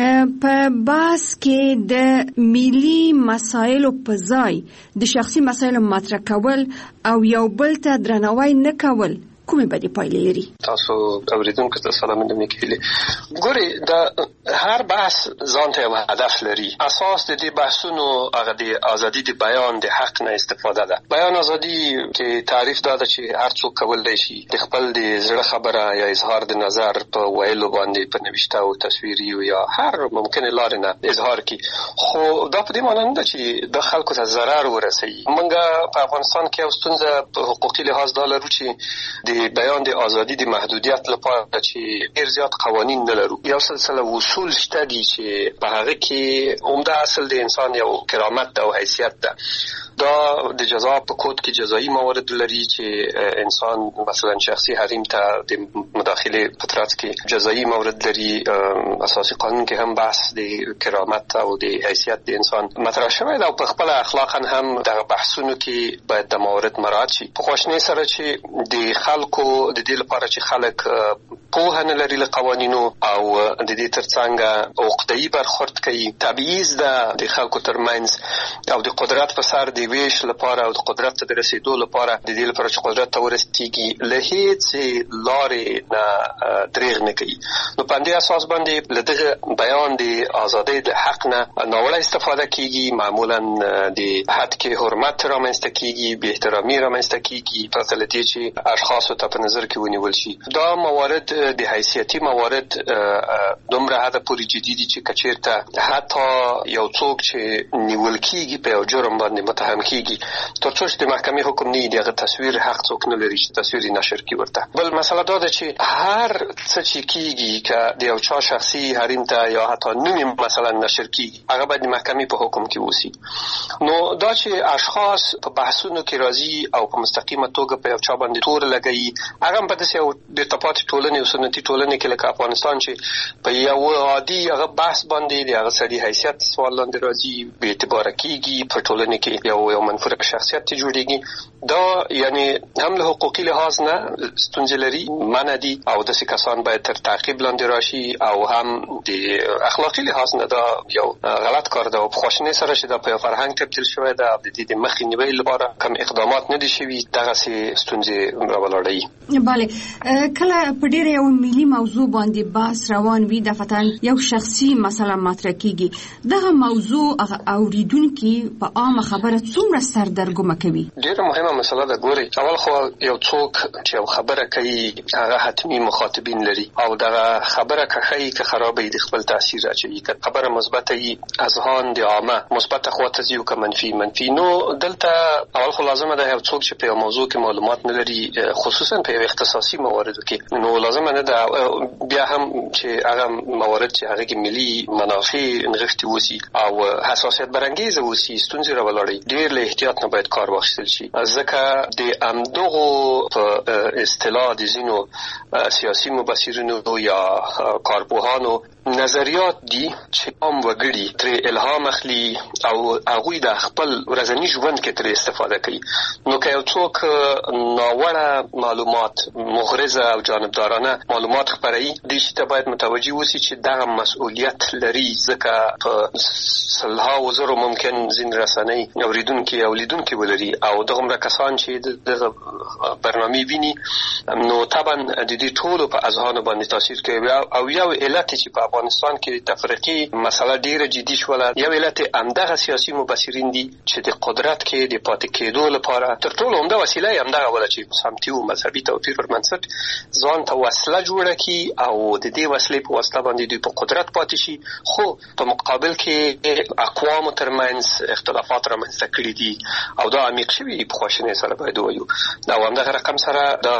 په باس کې د ملي مسایلو په ځای د شخصي مسایلو مطرح کول او یو بل ته درناوی نه کول کومې بدې پایلې لري؟ تاسو اوریدونکو ته سلامونه مې کړي. ګوري د هر بحث ځان ته یو هدف لري. اساس د دې بحثونو هغه د ازادي د بیان د حق نه استفاده ده. بیان ازادي کې تعریف دا ده چې هر څوک کولای شي د خپل د زړه خبره یا اظهار د نظر په ویلو باندې په نوښت او تصویري یا هر ممکنه لار نه اظهار کړي. خو دا په دې معنی نه ده چې د خلکو ته ضرر ورسوي. موږ په افغانستان کې یو ستونزه په حقوقي لحاظ دا لرو چې د بیان د ازادي د محدودیت لپاره چې ډیر زیات قوانین نه لرو. یو سلسله اصول شته دي چې په هغه کې عمده اصل د انسان یو کرامت او حیثیت ده. دا د جزا په کود کې جزایی موارد لري چې انسان مثلا شخصي حریم ته د مداخله په ترڅ کې جزایی موارد لري. اساسي قانون کې هم بحث د کرامت او د حیثیت د انسان مطرح شوی ده او په خپل اخلاقا هم د بحثونو کې باید د موارد مراعات شي. په خوشنۍ سره چې د خلکو د دې لپاره چې خلک پوهه نه لري له قوانینو او د دې ترڅنګ عقده‌ای برخورد کوي، تبعیض ده د خلکو ترمنځ او د قدرت په سر د ویش لپاره او د قدرت ته رسیدو لپاره د دې لپاره چې قدرت ته ورسیږي له هیڅ لارې نه دریغ نه کوي. نو په دې اساس باندې له دغه بیان د ازادۍ د حق نه ناوړه استفاده کیږي. معمولا د حد کې حرمت رامنځته کیږي، بې احترامي رامنځته کیږي، پرته له دې چې اشخاصو ته په نظر کې ونیول شي. دا موارد د حیثیتي موارد دومره حد پورې جدي دي چې کچیرته حتی یو څوک چې نیول کیږي په یو جرم باندې متهم کیږي تر څو چې د محکمې حکم نه دی هغه تصویر حق څوک نه لري چې تصویر نشر کی ورته. بل مسله دا ده چې هر څه چې کیږي که د یو چا شخصي حریم ته یا حتی نوم مثلا نشر کیږي هغه باید د محکمې په حکم کې وسی. نو دا چې اشخاص په بحثونو کې راځي او په مستقیمه توګه په یو چا باندې تور لګي، هغه په داسې یو د تپاتې ټولنې او سنتي ټولنې کې لکه افغانستان چې په یو عادي هغه بحث باندې د هغه سړي حیثیت سوال لاندې راځي، بې اعتباره کیږي، په ټولنه کې یو یو منفور شخصیت جوړیږي. دا یعنی هم له حقوقي لحاظ نه ستونزې لري، منع دي او داسې کسان باید تر تعقیب لاندې راشي او هم د اخلاقي لحاظ نه دا یو غلط کار ده او په خواشینۍ سره چې دا په فرهنګ تبدیل شوی ده د دې د مخې نیولو لپاره کوم اقدامات نه دي شوي دغسې ستونزې راولاړوي. بله کله په ډېره یو ملي موضوع باندې بحث روان وي دفعتاً یو شخصي مثلا مطرح کیږي، دغه موضوع هغه اوریدونکي په عامه خبره څومره سردرګمه کوي؟ ډېره مهمه مسله ده. ګوري اول خو یو څوک چې یو خبره کوي هغه حتمی مخاطبین لري او دغه خبره که ښه که خرابه د خپل تاثیر اچوي. که خبره مثبته وي اذهان د عامه مثبته خواته ځي او که منفي منفي. نو دلته اول خو لازمه ده یو څوک چې په یو موضوع کې معلومات نه لري خصوصا په یو اختصاصي مواردو کې، نو لازمه نه ده بیا هم چې هغه موارد چې هغه کې ملي منافع نغښتي وسی او حساسیت برانګیزه وسی ستونزې راولاړي. ډېر له احتیاط نه باید کار واخیستل شي ځکه د امدغو په اصطلاح د ځینو سیاسي مبصرینو یا کارپوهانو نظریات دي چې عام وګړي ترې الهام اخلي او هغوی د خپل ورځني ژوند کې ترې استفاده کوي. نو که یو څوک ناوړه معلومات مغرضه او جانبدارانه معلومات خپروي دې شي ته باید متوجه وسی چې دغه مسؤلیت لري ځکه په سلها وزرو ممکن ځینې رسنۍ اوریدونکي او لیدونکي ولري او دغه کسان چې دغه برنامه ویني نو طبعا د دې ټولو په اذهان باندې تاثیر کوي او یو علت چې په افغانستان کې تفریقي مسله ډیره جدي شوله. یو علت همدغه سیاسي مبصرین دي چې د قدرت کې د پاتې کېدو لپاره تر ټولو عمده وسیله یې همدغه ولا چې سمتي او مذهبي توپیر پر بنسټ ځان ته وسله جوړه کړي او د دې وسلې په واسطه باندې دوی په قدرت پاتې شي. خو په مقابل کې اقوام ترمنځ اختلافات رامنځته کړي دي او دا عمیق شوي دي په خواشینۍ سره باید ووایو. دا همدغه رقم سره د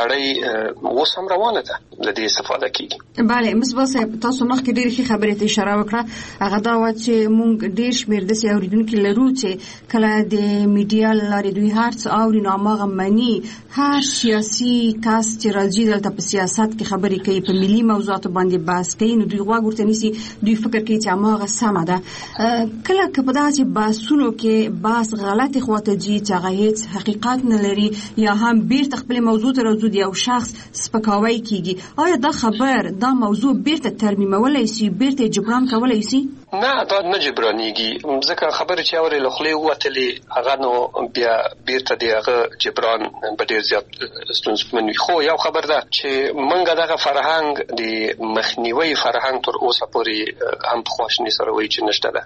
لړۍ اوس هم روانه ده له دې استفاده کیږي. بله مصباح صاحب تاسو مخکې ډېرې ښې خبرې ته اشاره وکړه. هغه دا وه چې موږ ډېر شمېر داسې اورېدونکي لرو چې کله د میډیا له لارې دوی هر څه اوري نو هماغه مني. هر سیاسي کس چې راځي دلته په سیاست کې خبرې کوي په ملي موضوعاتو باندې بحث کوي نو دوی غوږ ورته نیسي. دوی فکر کوي چې هماغه سمه ده. کله که په داسې بحثونو کې بحث غلطې خواته ځي چې هغه هېڅ حقیقت نه لري یا هم بیرته خپلې موضوع ته راځو د یو شخص سپکاوی کیږي، آیا دا خبر دا موضوع بیرته ترمیمولی شي، بیرته جبران کولی شي؟ نه دا نه جبرانیږي. ځکه خبرې چې اورې له خولې ووتلې هغه نو بیا بیرته د هغه جبران به ډېر زیات ستونزمن وي. خو یو خبر ده چې موږ دغه فرهنګ د مخنیوي فرهنګ تر اوسه پورې هم په خواشینۍ سره وایي چې نشته ده.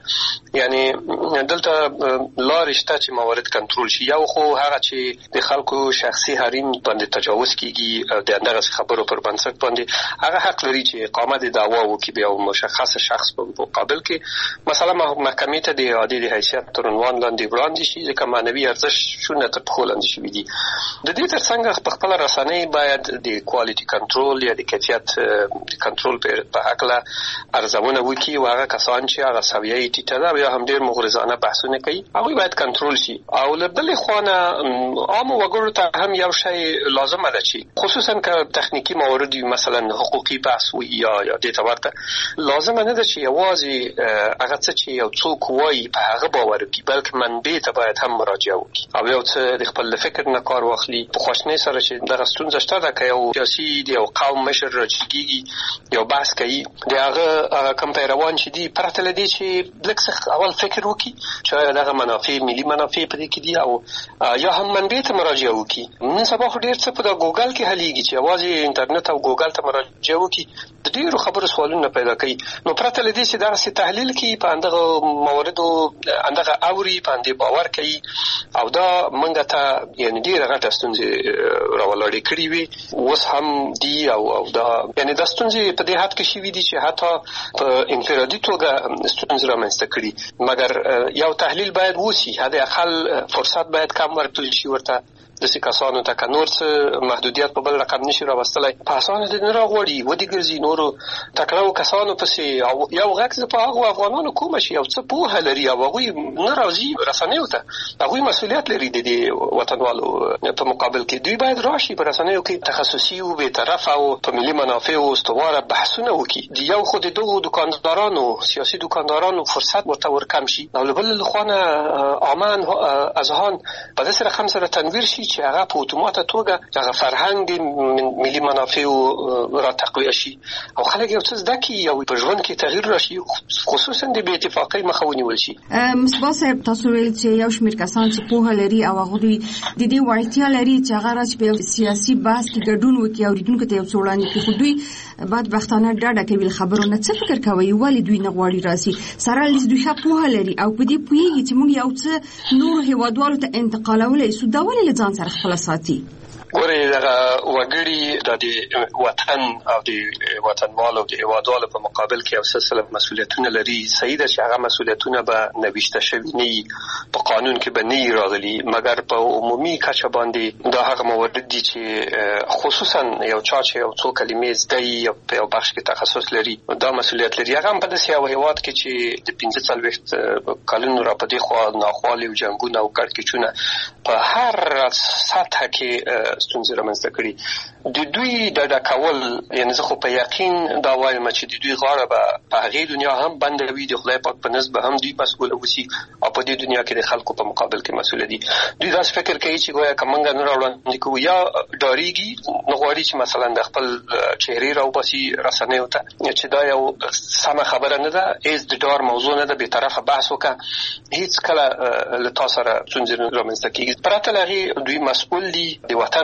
یعنی دلته لارې شته چې موارد کنټرول شي. یو خو هغه چې د خلکو شخصي حریم باندې تجاوز کیږي د همدغه خبرو پر بنسټ باندې هغه حق لري چې اقامه د دعوا وکړي بیا یو مشخص شخص په مقابل کې مثلا محکمې ته د عادي د حیثیت تر عنوان لاندې وړاندې شي ځکه معنوي ارزښتونه تر پښو لاندې شوي دي. د دې ترڅنګ په خپله رسنۍ باید د کوالټي کنټرول یا د کیفیت کنټرول په هکله ارزونه وکړي او هغه کسان چې هغه سویه یې ټیټه ده یا هم ډېر مغرضانه بحثونه کوي هغوی باید کنټرول شي. او له بلې خوا نه عامو وګړو ته هم یو شی لازمه ده چې خصوصا که تخنیکي موارد مثلا حقوقي بحث وي یا یا دې ته ورته لازمه نه ده چې یوازې هغه څه چې یو څوک وایي په هغه باور وکړي بلکې منبع ته باید هم مراجعه وکړي او یو څه د خپل فکر نه کار واخلي. په خواشینۍ سره چې دغه ستونزه شته ده که یو سیاسي د یو قوم مشر راجګېږي یو بحث کوي د هغه کوم پیروان چې دي پرته له دې چې لږ څه اول فکر وکړي چې آیا دغه منافع ملي منافع په دې کې دي او یا هم منبع ته مراجعه وکړي. نن سبا خو ډېر څه په د ګوګل کې حلیږي چې یوازې انټرنیټ او ګوګل ته مراجعه وکړي د ډېرو خبرو سوالونه پیدا کوي. نو پرته له دې چې دغسې تحلیل کوي په اندغه موردو اندغه اوري په اندې باور کوي او دا موږ ته یعنې ډېره غټه ستونزې راولاړې کړې وي اوس هم دي او او دا یعنې دا ستونزې په دې حد کې شوي دي چې حتی په انفرادي توګه ستونزې رامنځته کړي. مګر یو تحلیل باید وشي، حداقل فرصت باید کم ورکړل شي ورته داسې کسانو ته که نور څه محدودیت په بل رقم نشي راوستلی په اسانه دې نه راغواړي ودې ګرځي نورو تکړو کسانو پسې او یو غږ زه په هغو افغانانو کومه شي یو څه پوهه لري او هغوی نه راځي رسنیو ته هغوی مسؤلیت لري د دې وطنوالو په مقابل کې دوی باید راشي په رسنیو کې تخصصي او بېطرفه او په ملي منافعو استواره بحثونه وکړي. د یو خو د دغو دکاندارانو سیاسي دکاندارانو فرصت ورته ورکم شي او له بل خوا نه عامان اذهان په داسې رقم سره تنویر شي چې هغه په اتوماته توګه هغه فرهنګ د ملي منافعو را تقویه شي او خلک یو څه زده کړي او په ژوند کې تغییر راشي خصوصا د بې اتفاقۍ مخه ونیول شي. مصباح صاحب تاسو ویل چې یو شمېر کسان چې پوهه لري او هغه دوی د دې وړتیا لري چې هغه راځي په سیاسي بحث کې ګډون وکړي او اورېدونکو ته یو څه وړاندې کړي خو دوی بدبختانه ډاډه کوي له خبرو نه. څه فکر کوئ ولې دوی نه غواړي راسي سره لیس دوی ښه پوهه لري او په دې پوهېږي چې موږ یو څه نورو هېوادوالو ته انتقالولی شو دا ولې له ځان سره خپله ساتي؟ ګورې دغه وګړي د وطن او د وطنوالو د هېوادوالو په مقابل کې یو سلسله مسؤلیتونه لري. صحیح ده چې هغه مسؤلیتونه به نوشته شوي نه وي په قانون کې به نه وي راغلي مګر په عمومي کچه باندې دا هغه موارد دي چې خصوصا یو چا چې یو څو کلمې زده یي په یو بخش کې تخصص لري دا مسؤلیت لري. هغه هم په داسې یو هېواد کې چې د پنځه څلوېښت کلونو را په دې خوا ناخوالې او جنګونه او کړکېچونه په هر سطحه کې ستونزې رامنځته کړي. د دوی ډډه کول یعنې زه خو په یقین دا وایم چې د دوی غاړه به په هغې دنیا هم بنده وي د خدای پاک په نزد به هم دوی مسؤله اوسي او په دې دنیا کې د خلکو په مقابل کې مسؤله دي. دوی داسې فکر کوي چې گویا که موږ نه راوړاندې کوو یا ډارېږي نه غواړي چې مثلا د خپل چهرې راوباسي رسنیو ته چې دا یو سمه خبره نه ده هېڅ د ډار موضوع نه ده بېطرفه بحث وکړه هېڅ کله له تا سره ستونزې رامنځته کېږي. پرته له هغې دوی مسؤل دي د وطن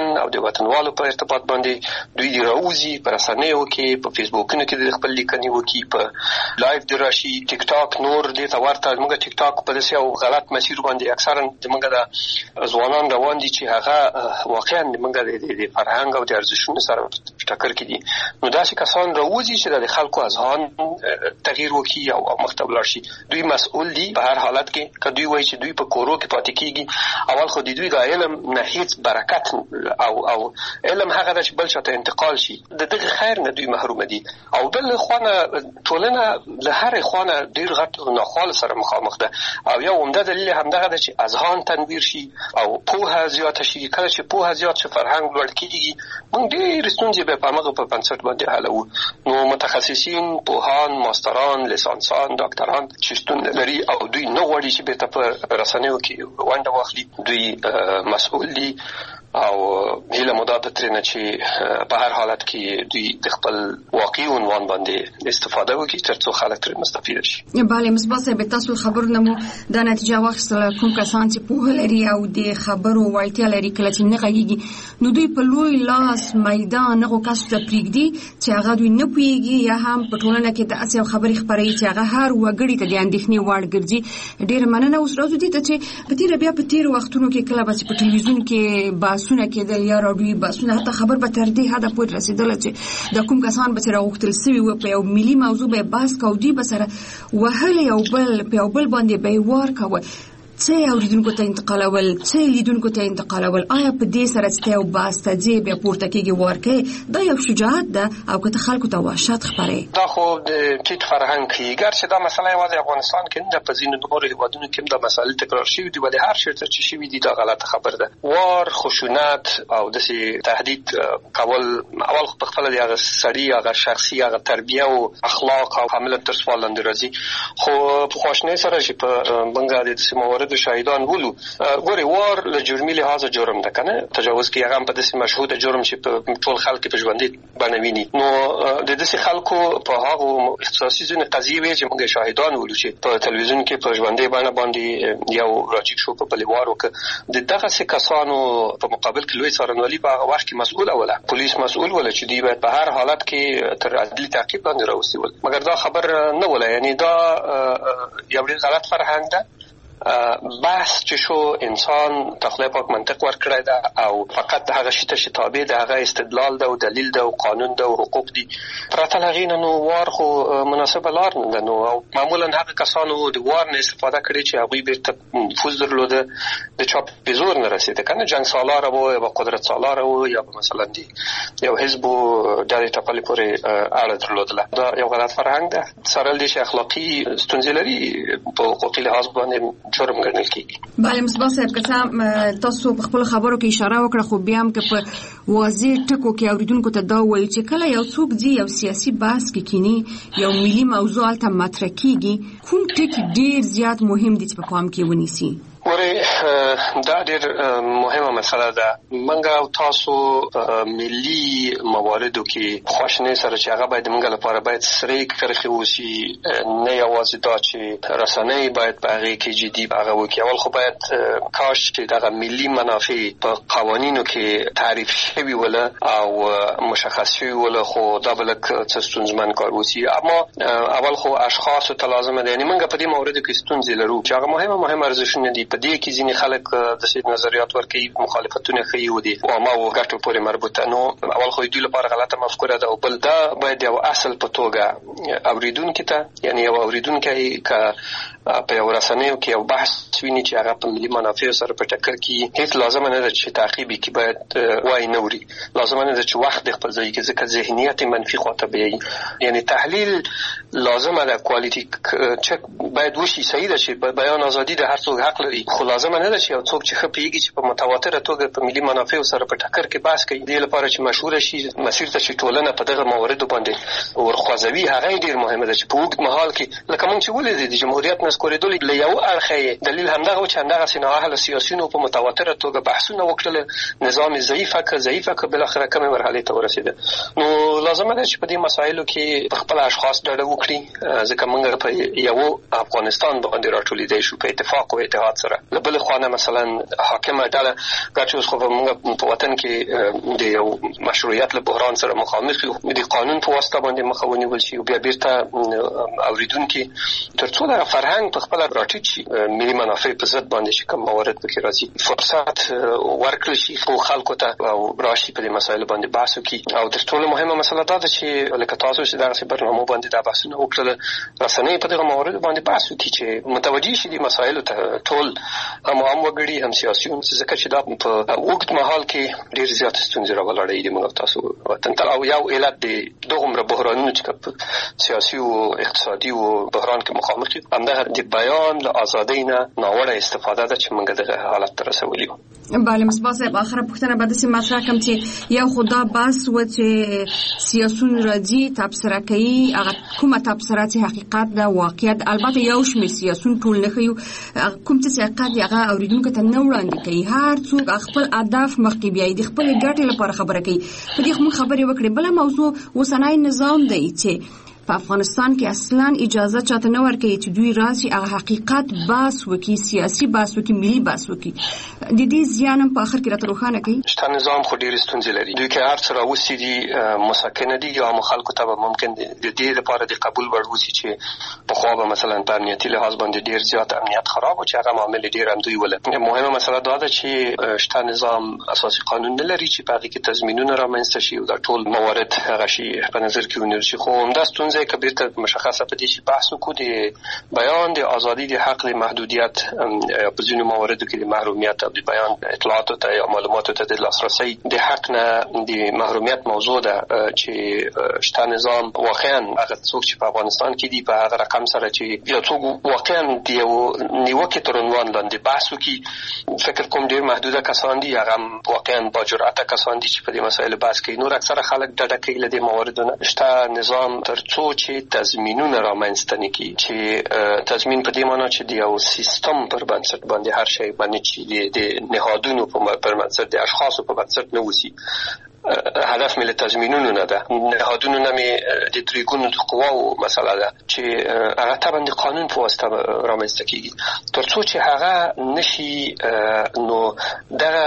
وطن او د وطنوالو په ارتباط باندې دوی دی راوځي پر رسنیو کې په فیسبوکونو کې د خپل لیکنې وکي په لایف دی راشي ټیک ټاک نور دې ته ورته موږ ټیک ټاک په داسې او غلط مسیر باندې اکثرا موږ د ځوانان روان دي چې هغه واقعا موږ د فرهنګ او د ارزښتونو سره ټکر کې دي نو داسې کسان راوځي چې د خلکو اذهان تغییر وکړي او مخته ولاړ شي دوی مسؤل دي په هر حالت کې که دوی وایي چې دوی په کورو کې پاتې کیږي اول خو دوی د علم نه هیڅ برکت او او علم هغه د بل چاته انتقال شي د دغه خیر نه دوی محروم دي او بل خوانه ټولنه له هر خوانه ډیر غټ ناخوال سره مخامخ ده او یو عمده دلیل همدغه ده چې اذهان تنویر شي او پوهه زیاته شي کله چې پوهه زیات شي فرهنګ لوړ کیږي موږ ډیر ستونزې به په هغه په بنسټ باندې حلو نو متخصصین پوهان ماستران لیسانسان ډاکټران چې ستون لري او دوی نه غواړي چې به په رسنیو کې ونډه واخلي دوی مسؤل دي او هیله مدد ترنه چې په هر حالت کې دوی د خپل واقعي عنوان باندې استفاده وکړي ترڅو خلک ترې مستفید شي. بله مصباح به تاسو خبرونه مو د نتیجه واخیستله کوم کسان چې پوهه لري او د خبرو وړتیا لري کله چې نه غږیږي نو دوی په لوی لاس میدان هغو کسو ته پرېږدي چې هغه دوی نه پوهېږي یا هم په ټولنه کې داسې خبرې خپروي چې هغه هر وګړي ته د اندېښنې وړ ګرځي. ډېره مننه. اوس راځو دې ته چې په تېره بیا په تېرو وختونو کې کله به چې په ټلویزیون کې بحثونه کېدل یا راډیوي بحثونه حتی خبر به تر دې حده پورې رسېدله چې د کوم کسان به چې راغوښتل سوي وو په یو ملي موضوع به یې بحث کوو دوی به سره وهلې یو بل په یو بل باندې به یې وار کوه څه اوریدونکو ته انتقالول څه لیدونکو ته انتقالول آیا په دې سره چې یو بحث ته ځې بیا پورته کېږي وار کوي دا یو شجاعت ده او که ته خلکو ته وحشت خپروي دا خو د ټیټ فرهنګ ښیي ګرچې دا مسله یوازې افغانستان کې نه ده په ځینو نورو هېوادونو کې هم دا مسایل تکرار شوي دي ولې هر چېرته چې شوي دي دا غلطه خبره ده وار خشونت او داسې تهدید کول اول خو پخپله د هغه سړي هغه شخصي هغه تربیه او اخلاق او حامله تر سوال لاندې راځي خو په خواشینۍ سره چې په موږ د داسې مواردو شاهدان ولو ګورې وار له جرمي لحاظه جرم ده که نه تجاوز کې هغه هم په داسې مشهوده جرم چې په ټول خلک په ژوندي بڼه ویني نو د داسې خلکو په هغو اختصاصي ځینې قضیې وې چې موږ شاهدان ولو چې په تلویزیون کې په ژوندۍ بڼه باندې یو راجیک شو په بلې وار وکړه د دغسې کسانو په مقابل کې لوی څارنوالي په هغه وخت کې مسؤوله وله پولیس مسؤول وله چې دوی باید په هر حالت کې تر عدلي تعقیب لاندې راوستي ول مګر دا خبر نه وله یعنی دا یو ډېر غلط فرهنګ ده بحث چې شو انسان تخلیه پاک منطق ورکړی ده او فقط هغه شی ته چې تابع ده هغه استدلال ده او دلیل ده او قانون ده او حقوق دي پرته له هغې نه نو وار خو مناسبه لار نه ده نو او معمولا هغه کسانو د وار نه استفاده کړې چې هغوی بیرته نفوذ درلوده د چا په زور نه رسېده که نه جنګ سالاره وو یا به قدرت سالاره وو یا به مثلا د یو حزب و ډلې ټپلې پورې اړه درلودله دا یو غلط فرهنګ ده سره له دې چې اخلاقي ستونزې لري په حقوقي لحاظ باندې جرم ګڼل کېږي. بله مصباح صاحب که تاسو په خپلو خبرو کې اشاره وکړه خو بیا هم که په واضح ټکو کې اوریدونکو ته دا ووایو چې کله یو څوک ځي یو سیاسي بحث کې کینی یو ملي موضوع هلته مطرح کېږي کوم ټکي ډېر زیات مهم دي چې په پام کې ونیسي؟ ورې دا ډېر مهمه مسله ده موږ او تاسو ملي مواردو کې خواشینۍ سره چې هغه باید موږ لپاره باید سرې کرښې اوسي نه یوازې دا چې رسنۍ باید په هغې کې جدي هغه وکړي اول خو باید کاش چې دغه ملي منافع په قوانینو کې تعریف شوي وله او مشخص شوي وله خو دا به لږ څه ستونزمن کار اوسي اما اول خو اشخاصو ته لازمه ده یعنې موږ په دې موردو کې ستونزې لرو چې هغه مهمه مهمه ارزښتونه دي په دې کې ځینې خلک داسې نظریات ورکوي مخالفتونه ښیي و دي عامه او ګټو پورې مربوطه نو اول خو دوی لپاره غلطه مفکوره ده او بل دا باید یو اصل په توګه اورېدونکي ته یعنې یو اورېدونکی که په یو رسنیو کې یو بحث ویني چې هغه په ملي منافعو سره په ټکر کې هیڅ لازمه نه ده چې تعقیب یې کړي باید وایي نه وړي لازمه نه ده چې وخت د خپل ځای کې ځکه ذهنیت منفي خواته بیایي یعنې تحلیل لازمه ده کوالټي چک باید وشي صحیح ده چې بیان ازادي د هر څوک حق لري خو لازمه نه ده چې یو څوک چې ښه پوهېږي چې په متواتره توګه په ملي منافعو سره په ټکر کې بحث کوي دې لپاره چې مشهوره شي مسیر ته چې ټولنه په دغه مواردو باندې ورخوځوي هغه ډېر مهمه ده چې په اوږد مهال کې لکه موږ چې ولیدې د جمهوریت نه نسکورېدل له یو اړخه دلیل همدغه و چې همدغه سیناهله سیاسيونو په متواتره توګه بحثونه وکړل، نظام ضعیفه که ضعیفه که بل اخره کومه مرحله ته ورسېده. نو لازمه ده چې په دې مسایلو کې خپل اشخاص ډډه وکړي، ځکه موږ په یو افغانستان باندې راټولېدای شو په اتفاق او اتحاد سره. له بل خوا مثلا حاکمه ډله ګټه اوس خو موږ په وطن کې د یو مشروعیت له بحران سره مخامخ یو، د قانون په واسطه باندې مخه ونیول شي او بیا بیرته اوریدونکو ترڅو د فرهنګ په خپل راټیټ شي، ملي منافع په ضد باندې چې کوم موارد پکې راځي فرصت ورکړل شي خو خلکو ته او راشي په دې مسایلو باندې بحث وکړي. او تر ټولو مهمه مسله دا ده چې لکه تاسو چې دغه برنامه باندې دا بحثونه وکړل، رسنۍ په دغه موارد باندې بحث وکړي چې متوجي شي دې مسایلو ته ټول هم عام وګړي هم سیاسيون، ځکه چې دا په وخت مهال کې ډېر زیات ستونزې راولړې دي موږ تاسو وطن ته. او یو علت د دغه بحرانونو چې سیاسي او اقتصادي او بحران کې مخامخ دي همدغه د بیان له ازادۍ نه ناوړه استفاده ده چې موږ دغه حالت ته رسولي وو. بله مصباح صاحب، اخره پوښتنه به داسې مطرح کوم چې یو خدا بس و چې سیاسون راځي تبصره کوي، هغه کومه تبصره چې حقیقت ده واقعیت، البته یو شمېر سیاسون ټول نه ښیو، کوم چې حقیقت هغه اوریدونکو ته نه وړاندې کوي. هر څوک خپل هدف مخکې بیایي، د خپل ګټې لپاره خبره کوي. په دې موږ خبرې وکړې. بله موضوع اوسنی نظام دی چې په افغانستان کې اصلا اجازه چاته نه ورکوي چې دوی راشي هغه حقیقت بحث وکړي، سیاسي بحث وکړي، ملي بحث وکړي. د دې زیان هم په اخر کې راته روښانه کوي. شته نظام خو ډېرې ستونزې لري. دوی کې هر څه راوستي دي مسکنه دي، یا خلکو ته به ممکن د دې لپاره د قبول وړ وسی چې پخوا به مثلا په امنیتي لحاظ باندې ډېر زیات امنیت خراب او چې هغه معاملې ډېر هم دوی ول. مهمه مسله دا ده چې شته نظام اساسي قانون نه لري چې په هغه کې تضمینونه رامنځته شي او دا ټول موارد هغه شي په نظر کې ونیول شي. خو همدا ستونزه کبیر ته مشخصه په دې چې بحث وکړو د بیان د ازادي د حق له محدودیت په ځینو مواردو کې د محرومیت او د بیان اطلاعاتو ته یا معلوماتو ته د لاسرسي د حق نه د محرومیت موضوع ده چې شته نظام واقعا هغه څوک چې په افغانستان کې دی په هغه رقم سره چې یو څوک واقعا دی او نیوکه تر عنوان لاندې بحث وکړي، فکر کوم ډیر محدوده کسان دي، هغه واقعا با جرأت کسان دي چې په دې مسایلو بحث کوي. نور اکثره خلک ډډه کوي له دې مواردو نه. شته نظام ترڅو چې تضمینونه رامنځته نکړي، چې تضمین په دې معنی چې د یو سیستم پر بنسټ باندې هر شی باندې چې د نهادونو په بنسټ د اشخاصو په بنسټ نه وسی. هدف ملي تضمینونه نه ده، نهادونو نه می د تریګونو د قواو مسله ده چې هغه تابع د قانون په واسطه رامنځته کیږي. ترڅو چې هغه نشي نو دغه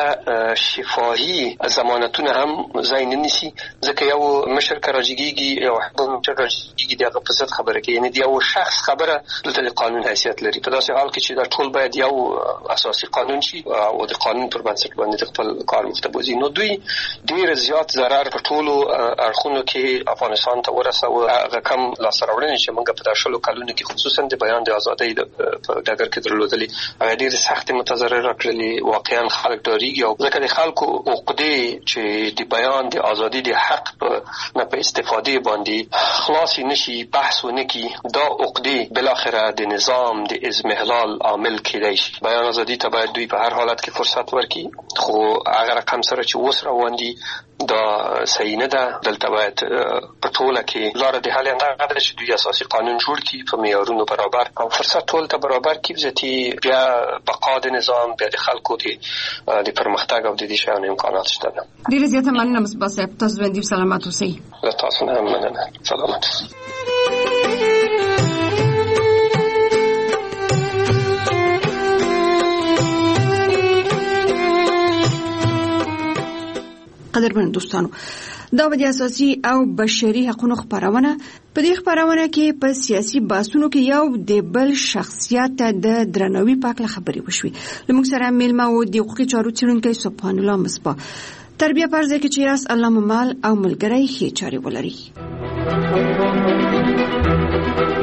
شفاهي ضمانتونه هم ځای نه نیسي، ځکه یو مشر کراجګيږي یو حکومت مشر کراجګيږي دغه په څه خبره کوي، یعنی یو شخص خبره د قانون حیثیت لري. په داسې حال کې چې دا ټول باید یو اساسي قانون شي او د قانون پر بنسټ باندې خپل کار مختبوزي. نو دوی ډیر زیات ضرر په ټولو اړخونو کې افغانستان ته ورسوه. هغه کم لاسته چې موږ په داشلو کلونو کې خصوصا د بیان د ازادۍ په ډګر کې درلودلې هغه ډېر سخت متضرر کړلې. واقعا خلک ډاریږي او ځکه د خلکو عقدې چې د بیان د ازادۍ د حق نه په استفاده باندې خلاص نشي بحث ونکي، دا عقدې بل اخره د نظام د ازمهلال عامل کېدای شي. بیان ازادۍ ته باید دوی په هر حالت کې فرصت ورکړي، خو هغه رقم سره چې اوس روان دي دا صحیح نه ده. دلته باید په ټوله کې لار د حل هغه ده چې دوی اساسي قانون جوړ کړي په معیارونو برابر او فرصت ټول ته برابر کړي، ځکه بیا بقا د نظام بیا د خلکو د د پرمختګ او د دې شیانو امکانات شته. ډیره زیاته مننه مصباح صاحب، تاسو باندې سلامات اوسئ. تاسو هم مننه، سلامات. قدرمن دوستانو، دا د اساسي او بشري حقوقو خبرونه په دې خبرونه کې په سیاسي بحثونو کې یو د بل شخصیت د درناوي په اړه خبرې وشوي. لمږ سره میلمه و د حقوقي چارو څېړونکی سبحان الله مصباح. تربیه پرځه کې چې راس الله ممال او ملګری ښې چارې ولري.